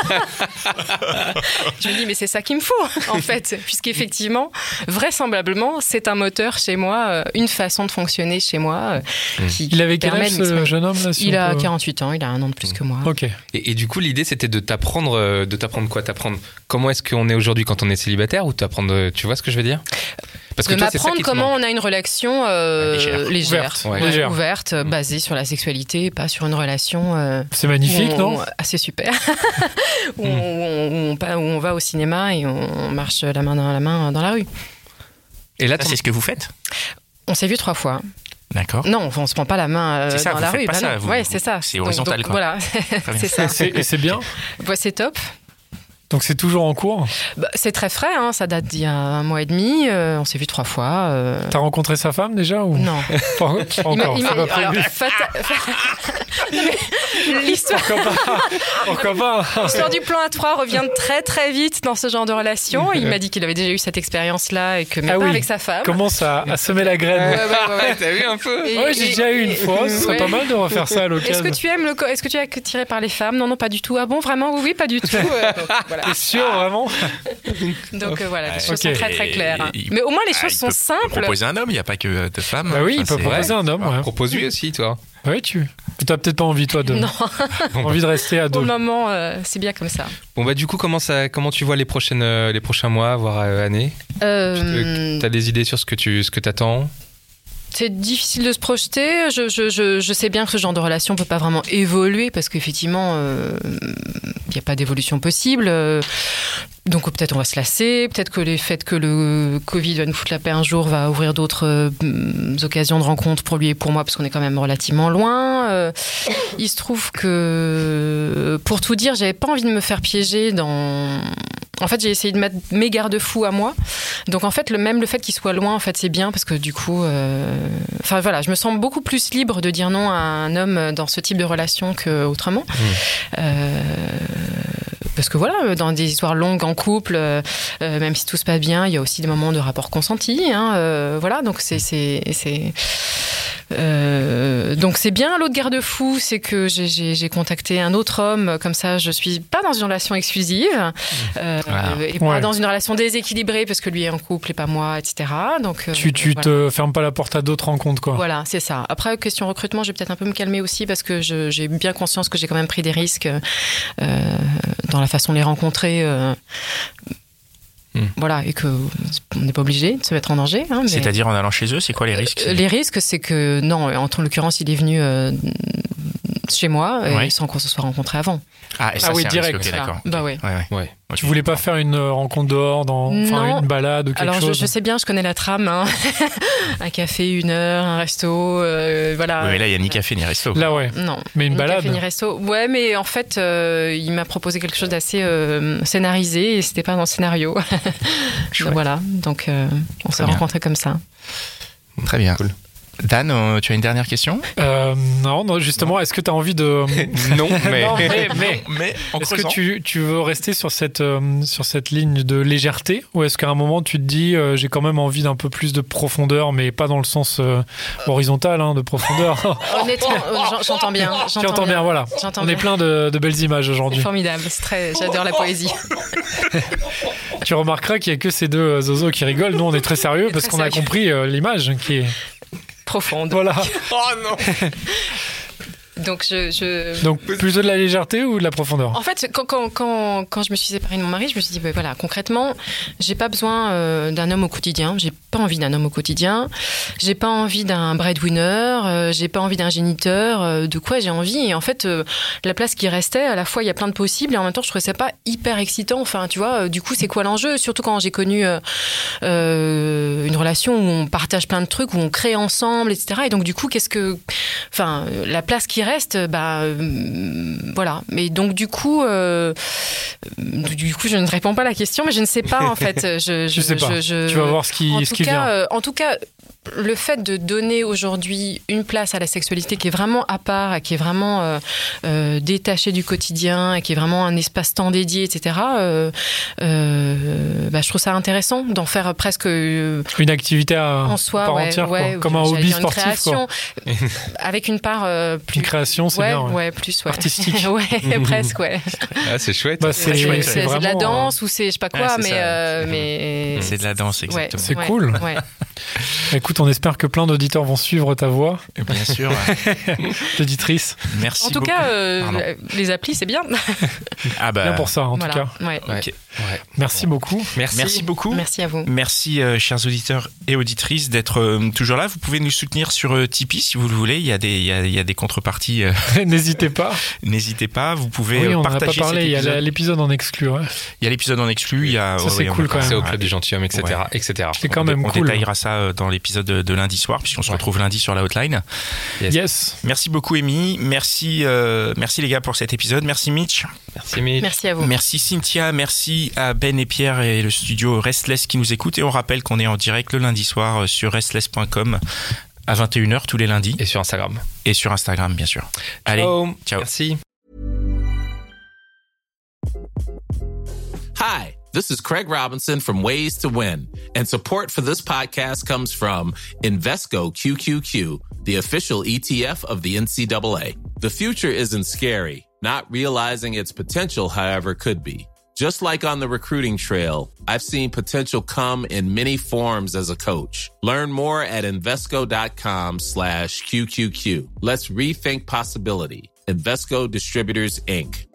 S5: Je me dis, mais c'est ça qu'il me faut, en fait, puisqu'effectivement, vraisemblablement, c'est un moteur chez moi, euh, une façon de fonctionner chez moi. euh, qui,
S3: Il avait
S5: qui
S3: quel
S5: permet
S3: âge,
S5: de
S3: ce
S5: m'exprimer.
S3: jeune homme, là si
S5: Il
S3: on
S5: a
S3: peut-
S5: quarante-huit ans, il a un an de plus que moi.
S3: Ok.
S4: Et, et du coup, l'idée, c'était de t'apprendre, euh, de t'apprendre quoi? T'apprendre comment est-ce qu'on est aujourd'hui quand on est célibataire, ou t'apprendre, euh, tu vois ce que je veux dire? Parce
S5: De
S4: toi, c'est ça
S5: m'apprendre
S4: qui te
S5: comment
S4: manque.
S5: on a une relation euh,
S1: Légère.
S5: légère,
S3: Ouverte.
S4: Ouais.
S5: Ouais,
S3: Légère.
S5: ouverte, euh, basée sur la sexualité, pas sur une relation euh,
S3: C'est magnifique,
S5: où on-
S3: non?
S5: Ah, c'est super. où, on, où on- où on va au cinéma et on marche la main dans la main dans la rue.
S4: Et là,
S1: Ça,
S4: ton-
S1: c'est ce que vous faites?
S5: On s'est vu trois fois.
S1: D'accord.
S5: Non, enfin, on se prend pas la main euh,
S1: C'est ça,
S5: dans
S1: vous
S5: la
S1: faites
S5: rue.
S1: pas
S5: bah
S1: ça,
S5: non.
S1: vous-
S5: ouais,
S1: vous-
S5: c'est ça.
S1: c'est
S5: Donc-
S1: horizontal,
S5: donc,
S1: quoi.
S5: Voilà,
S1: Très bien.
S5: c'est ça.
S3: C'est- Et c'est bien.
S5: Ouais, c'est top.
S3: Donc c'est toujours en cours.
S5: Bah, c'est très frais, hein, ça date d'il y a un mois et demi. euh, on s'est vu trois fois. euh,
S3: T'as rencontré sa femme déjà ou
S5: Non.
S3: Pas, pas
S5: Il m'a-
S3: encore.
S5: il
S3: c'est
S5: m'a-
S3: pas
S5: alors,
S3: prévu.
S5: fata- Non, mais L'histoire
S3: Pourquoi pas? Pourquoi pas?
S5: l'histoire du plan A trois revient très très vite dans ce genre de relation. Il m'a dit qu'il avait déjà eu cette expérience-là et que mais
S3: Ah
S5: pas
S3: oui.
S5: avec sa femme.
S3: Commence à, à semer la graine.
S5: Ouais, ouais, ouais, ouais.
S4: T'as vu un peu?
S5: Et-
S3: Ouais, j'ai
S5: et-
S3: déjà eu une
S5: et-
S3: fois. Ce serait
S5: ouais.
S3: pas mal de refaire ça à
S5: Est-ce
S3: l'occasion.
S5: que tu aimes le co- Est-ce que tu es attiré par les femmes? Non, non, pas du tout. Ah bon, vraiment? Oui, oui, pas du tout. Euh, donc, voilà.
S3: T'es sûr, vraiment?
S5: Donc euh, voilà, les choses
S1: Ok.
S5: sont très très claires. hein.
S1: Il-
S5: Mais au moins les
S1: Ah,
S5: choses
S1: il
S5: sont
S1: peut
S5: simples.
S1: proposer un homme, il n'y a pas que de femmes.
S3: Bah oui, il
S1: Enfin,
S3: peut
S1: c'est-
S3: proposer un homme. Ouais.
S4: Propose-lui aussi, toi.
S3: Oui, tu. T'as peut-être pas envie, toi, de.
S5: Non,
S3: Envie de rester à
S5: pour
S3: deux.
S5: le moment, euh, c'est bien comme ça.
S4: Bon, bah, du coup, comment, ça, comment tu vois les, prochaines, euh, les prochains mois, voire euh, années?
S5: Euh,
S4: T'as des idées sur ce que tu ce que t'attends?
S5: C'est difficile de se projeter. Je, je, je, je sais bien que ce genre de relation ne peut pas vraiment évoluer parce qu'effectivement, il n'y a pas d'évolution possible. Euh, Donc peut-être on va se lasser, peut-être que le fait que le Covid va nous foutre la paix un jour va ouvrir d'autres euh, occasions de rencontres pour lui et pour moi parce qu'on est quand même relativement loin. Euh, il se trouve que, pour tout dire, j'avais pas envie de me faire piéger dans... En fait, j'ai essayé de mettre mes garde-fous à moi. Donc en fait, le, même le fait qu'il soit loin, en fait, c'est bien parce que du coup... euh, Enfin voilà, je me sens beaucoup plus libre de dire non à un homme dans ce type de relation qu'autrement. Mmh. Euh... parce que voilà, dans des histoires longues en couple, euh, euh, même si tout se passe bien, il y a aussi des moments de rapport consenti. Hein, euh, voilà, donc c'est c'est c'est euh, donc c'est bien. L'autre garde-fou, c'est que j'ai, j'ai, j'ai contacté un autre homme, comme ça je suis pas dans une relation exclusive euh,
S1: Voilà.
S5: et pas
S3: Ouais.
S5: dans une relation déséquilibrée parce que lui est en couple et pas moi, et cetera. Donc euh,
S3: Tu, tu
S5: voilà.
S3: te fermes pas la porte à d'autres rencontres, quoi.
S5: Voilà, c'est ça. Après, question recrutement, je vais peut-être un peu me calmer aussi parce que je, j'ai bien conscience que j'ai quand même pris des risques euh, dans la façon de les rencontrer. Euh,
S4: Mm.
S5: Voilà, et qu'on n'est pas obligé de se mettre en danger. Hein, mais
S1: C'est-à-dire en allant chez eux, c'est quoi les risques?
S5: les risques, c'est que, non, en l'occurrence, il est venu euh, chez moi et
S1: Ouais.
S5: sans qu'on se soit rencontré avant.
S1: Ah, et ça,
S3: Ah oui,
S1: c'est un
S3: direct.
S1: risque, ok,
S5: Voilà.
S1: d'accord.
S5: Bah ouais.
S1: Ouais, ouais.
S4: Ouais.
S1: Ok.
S3: Tu voulais pas faire une euh, rencontre dehors, dans, enfin
S5: Non.
S3: une balade ou quelque
S5: Alors, je,
S3: chose
S5: je sais bien, je connais la trame. Hein. Un café, une heure, un resto, euh, voilà.
S1: Oui, mais là, il n'y a ni café ni resto.
S3: Là, ouais.
S5: Non.
S3: Mais une
S5: Ni
S3: balade.
S5: café, ni resto. Ouais, mais en fait, euh, il m'a proposé quelque chose d'assez euh, scénarisé et c'était pas dans le scénario. Donc, voilà. Donc, euh, on s'est
S1: bien.
S5: rencontrés comme ça.
S1: Très bien. Dan, euh, tu as une dernière question?
S3: Euh, non, non, justement, est-ce que tu as envie de.
S4: Non, mais.
S3: Non, mais, mais
S1: Mais en
S3: est-ce que
S1: creusant.
S3: tu, tu veux rester sur cette, euh, sur cette ligne de légèreté ou est-ce qu'à un moment tu te dis euh, j'ai quand même envie d'un peu plus de profondeur, mais pas dans le sens euh, horizontal hein, de profondeur.
S5: Honnêtement, euh, j'en- j'entends bien.
S3: Tu entends bien, voilà.
S5: J'entends
S3: On est
S5: bien.
S3: plein de, de belles images
S5: C'est
S3: aujourd'hui.
S5: formidable. C'est très. J'adore la poésie.
S3: Tu remarqueras qu'il y a que ces deux euh, zozos qui rigolent. Nous, on est très sérieux
S5: est
S3: parce
S5: très
S3: qu'on a
S5: sérieux.
S3: compris euh, l'image qui est.
S5: Profonde.
S3: Voilà.
S1: Oh non!
S5: Donc, je. je...
S3: Donc, plutôt de la légèreté ou de la profondeur?
S5: En fait, quand, quand, quand, quand je me suis séparée de mon mari, je me suis dit, ben voilà, concrètement, j'ai pas besoin euh, d'un homme au quotidien. J'ai pas envie d'un homme au quotidien. J'ai pas envie d'un breadwinner. Euh, j'ai pas envie d'un géniteur. Euh, de quoi j'ai envie? Et en fait, euh, la place qui restait, à la fois, il y a plein de possibles et en même temps, je trouvais ça pas hyper excitant. Enfin, tu vois, euh, du coup, c'est quoi l'enjeu? Surtout quand j'ai connu euh, euh, une relation où on partage plein de trucs, où on crée ensemble, et cetera. Et donc, du coup, qu'est-ce que. Enfin, la place qui reste, bah. Euh, voilà. Mais donc, du coup. Euh, du coup, je ne réponds pas à la question, mais je ne sais pas, en fait. Je, je,
S3: Je sais pas.
S5: je- je-
S3: Tu vas voir ce qui,
S5: en
S3: ce
S5: tout
S3: qui
S5: cas,
S3: vient.
S5: euh, en tout cas, le fait de donner aujourd'hui une place à la sexualité qui est vraiment à part, et qui est vraiment euh, euh, détachée du quotidien, et qui est vraiment un espace-temps dédié, et cetera. Euh, euh, bah, je trouve ça intéressant d'en faire presque euh,
S3: Une activité à
S5: en soi,
S3: part
S5: ouais,
S3: entière, quoi.
S5: ouais,
S3: Comme un
S5: j'allais
S3: hobby
S5: dire une
S3: sportif,
S5: création,
S3: quoi.
S5: avec une part euh, plus
S3: Une création, c'est
S5: ouais,
S3: bien. ouais.
S5: ouais, plus ouais.
S3: Artistique.
S5: ouais, presque, ouais.
S4: Ah, c'est chouette.
S3: Bah, c'est,
S5: C'est,
S1: chouette,
S3: c'est
S5: c'est de la
S3: vraiment,
S5: danse ou c'est je sais pas quoi,
S1: Ouais, c'est
S5: mais
S1: ça.
S5: euh, mais
S1: C'est de la danse, exactement.
S3: C'est
S5: ouais,
S3: cool.
S5: ouais.
S3: euh, Écoute, on espère que plein d'auditeurs vont suivre ta voix,
S1: Bien sûr.
S3: d'auditrice.
S1: Merci
S5: En tout
S1: beaucoup.
S5: cas, euh,
S1: Pardon.
S5: les applis, c'est bien.
S1: Ah bah,
S3: Bien pour ça, en
S5: Voilà,
S3: tout cas.
S5: ouais.
S4: Ouais.
S1: ok.
S4: Ouais.
S3: Merci beaucoup.
S4: Merci.
S1: Merci beaucoup.
S5: Merci à vous.
S1: Merci, euh, chers auditeurs et auditrices, d'être euh, toujours là. Vous pouvez nous soutenir sur euh, Tipeee si vous le voulez. Il y a des, il y a, il y a des contreparties. euh,
S3: N'hésitez pas.
S1: N'hésitez pas. Vous pouvez
S3: Oui,
S1: euh,
S3: on n'en a pas
S1: partager
S3: parlé.
S1: cet
S3: Il y a
S1: épisode.
S3: la- l'épisode en exclu. Ouais.
S1: Il y a l'épisode en exclu. Il y a,
S3: Ça,
S1: ouais,
S3: c'est
S1: ouais, on
S3: cool
S1: va
S3: quand
S1: pas-
S4: C'est au
S3: même.
S4: club du gentilhomme, et cetera, et cetera.
S3: C'est quand
S1: on,
S3: même
S1: on
S3: cool.
S1: détaillera ça euh, dans l'épisode de, de lundi soir, puisqu'on se
S4: Ouais.
S1: retrouve lundi sur la hotline.
S4: Yes.
S3: Yes.
S1: Merci beaucoup, Amy. Merci, euh, merci les gars pour cet épisode. Merci, Mitch.
S4: Merci, Mitch.
S5: Merci à vous.
S1: Merci, Cynthia. Merci à Ben et Pierre et le studio Restless qui nous écoutent. Et on rappelle qu'on est en direct le lundi soir sur restless point com à vingt et une heures tous les lundis.
S4: Et sur Instagram.
S1: Et sur Instagram, bien sûr. Allez,
S4: Ciao.
S1: ciao.
S4: Merci.
S6: Hi, this is Craig Robinson from Ways to Win, and support for this podcast comes from Invesco Q Q Q, the official E T F of the N C double A. The future isn't scary. Not realizing its potential, however, could be. Just like on the recruiting trail, I've seen potential come in many forms as a coach. Learn more at Invesco.com slash QQQ. Let's rethink possibility. Invesco Distributors, Incorporated.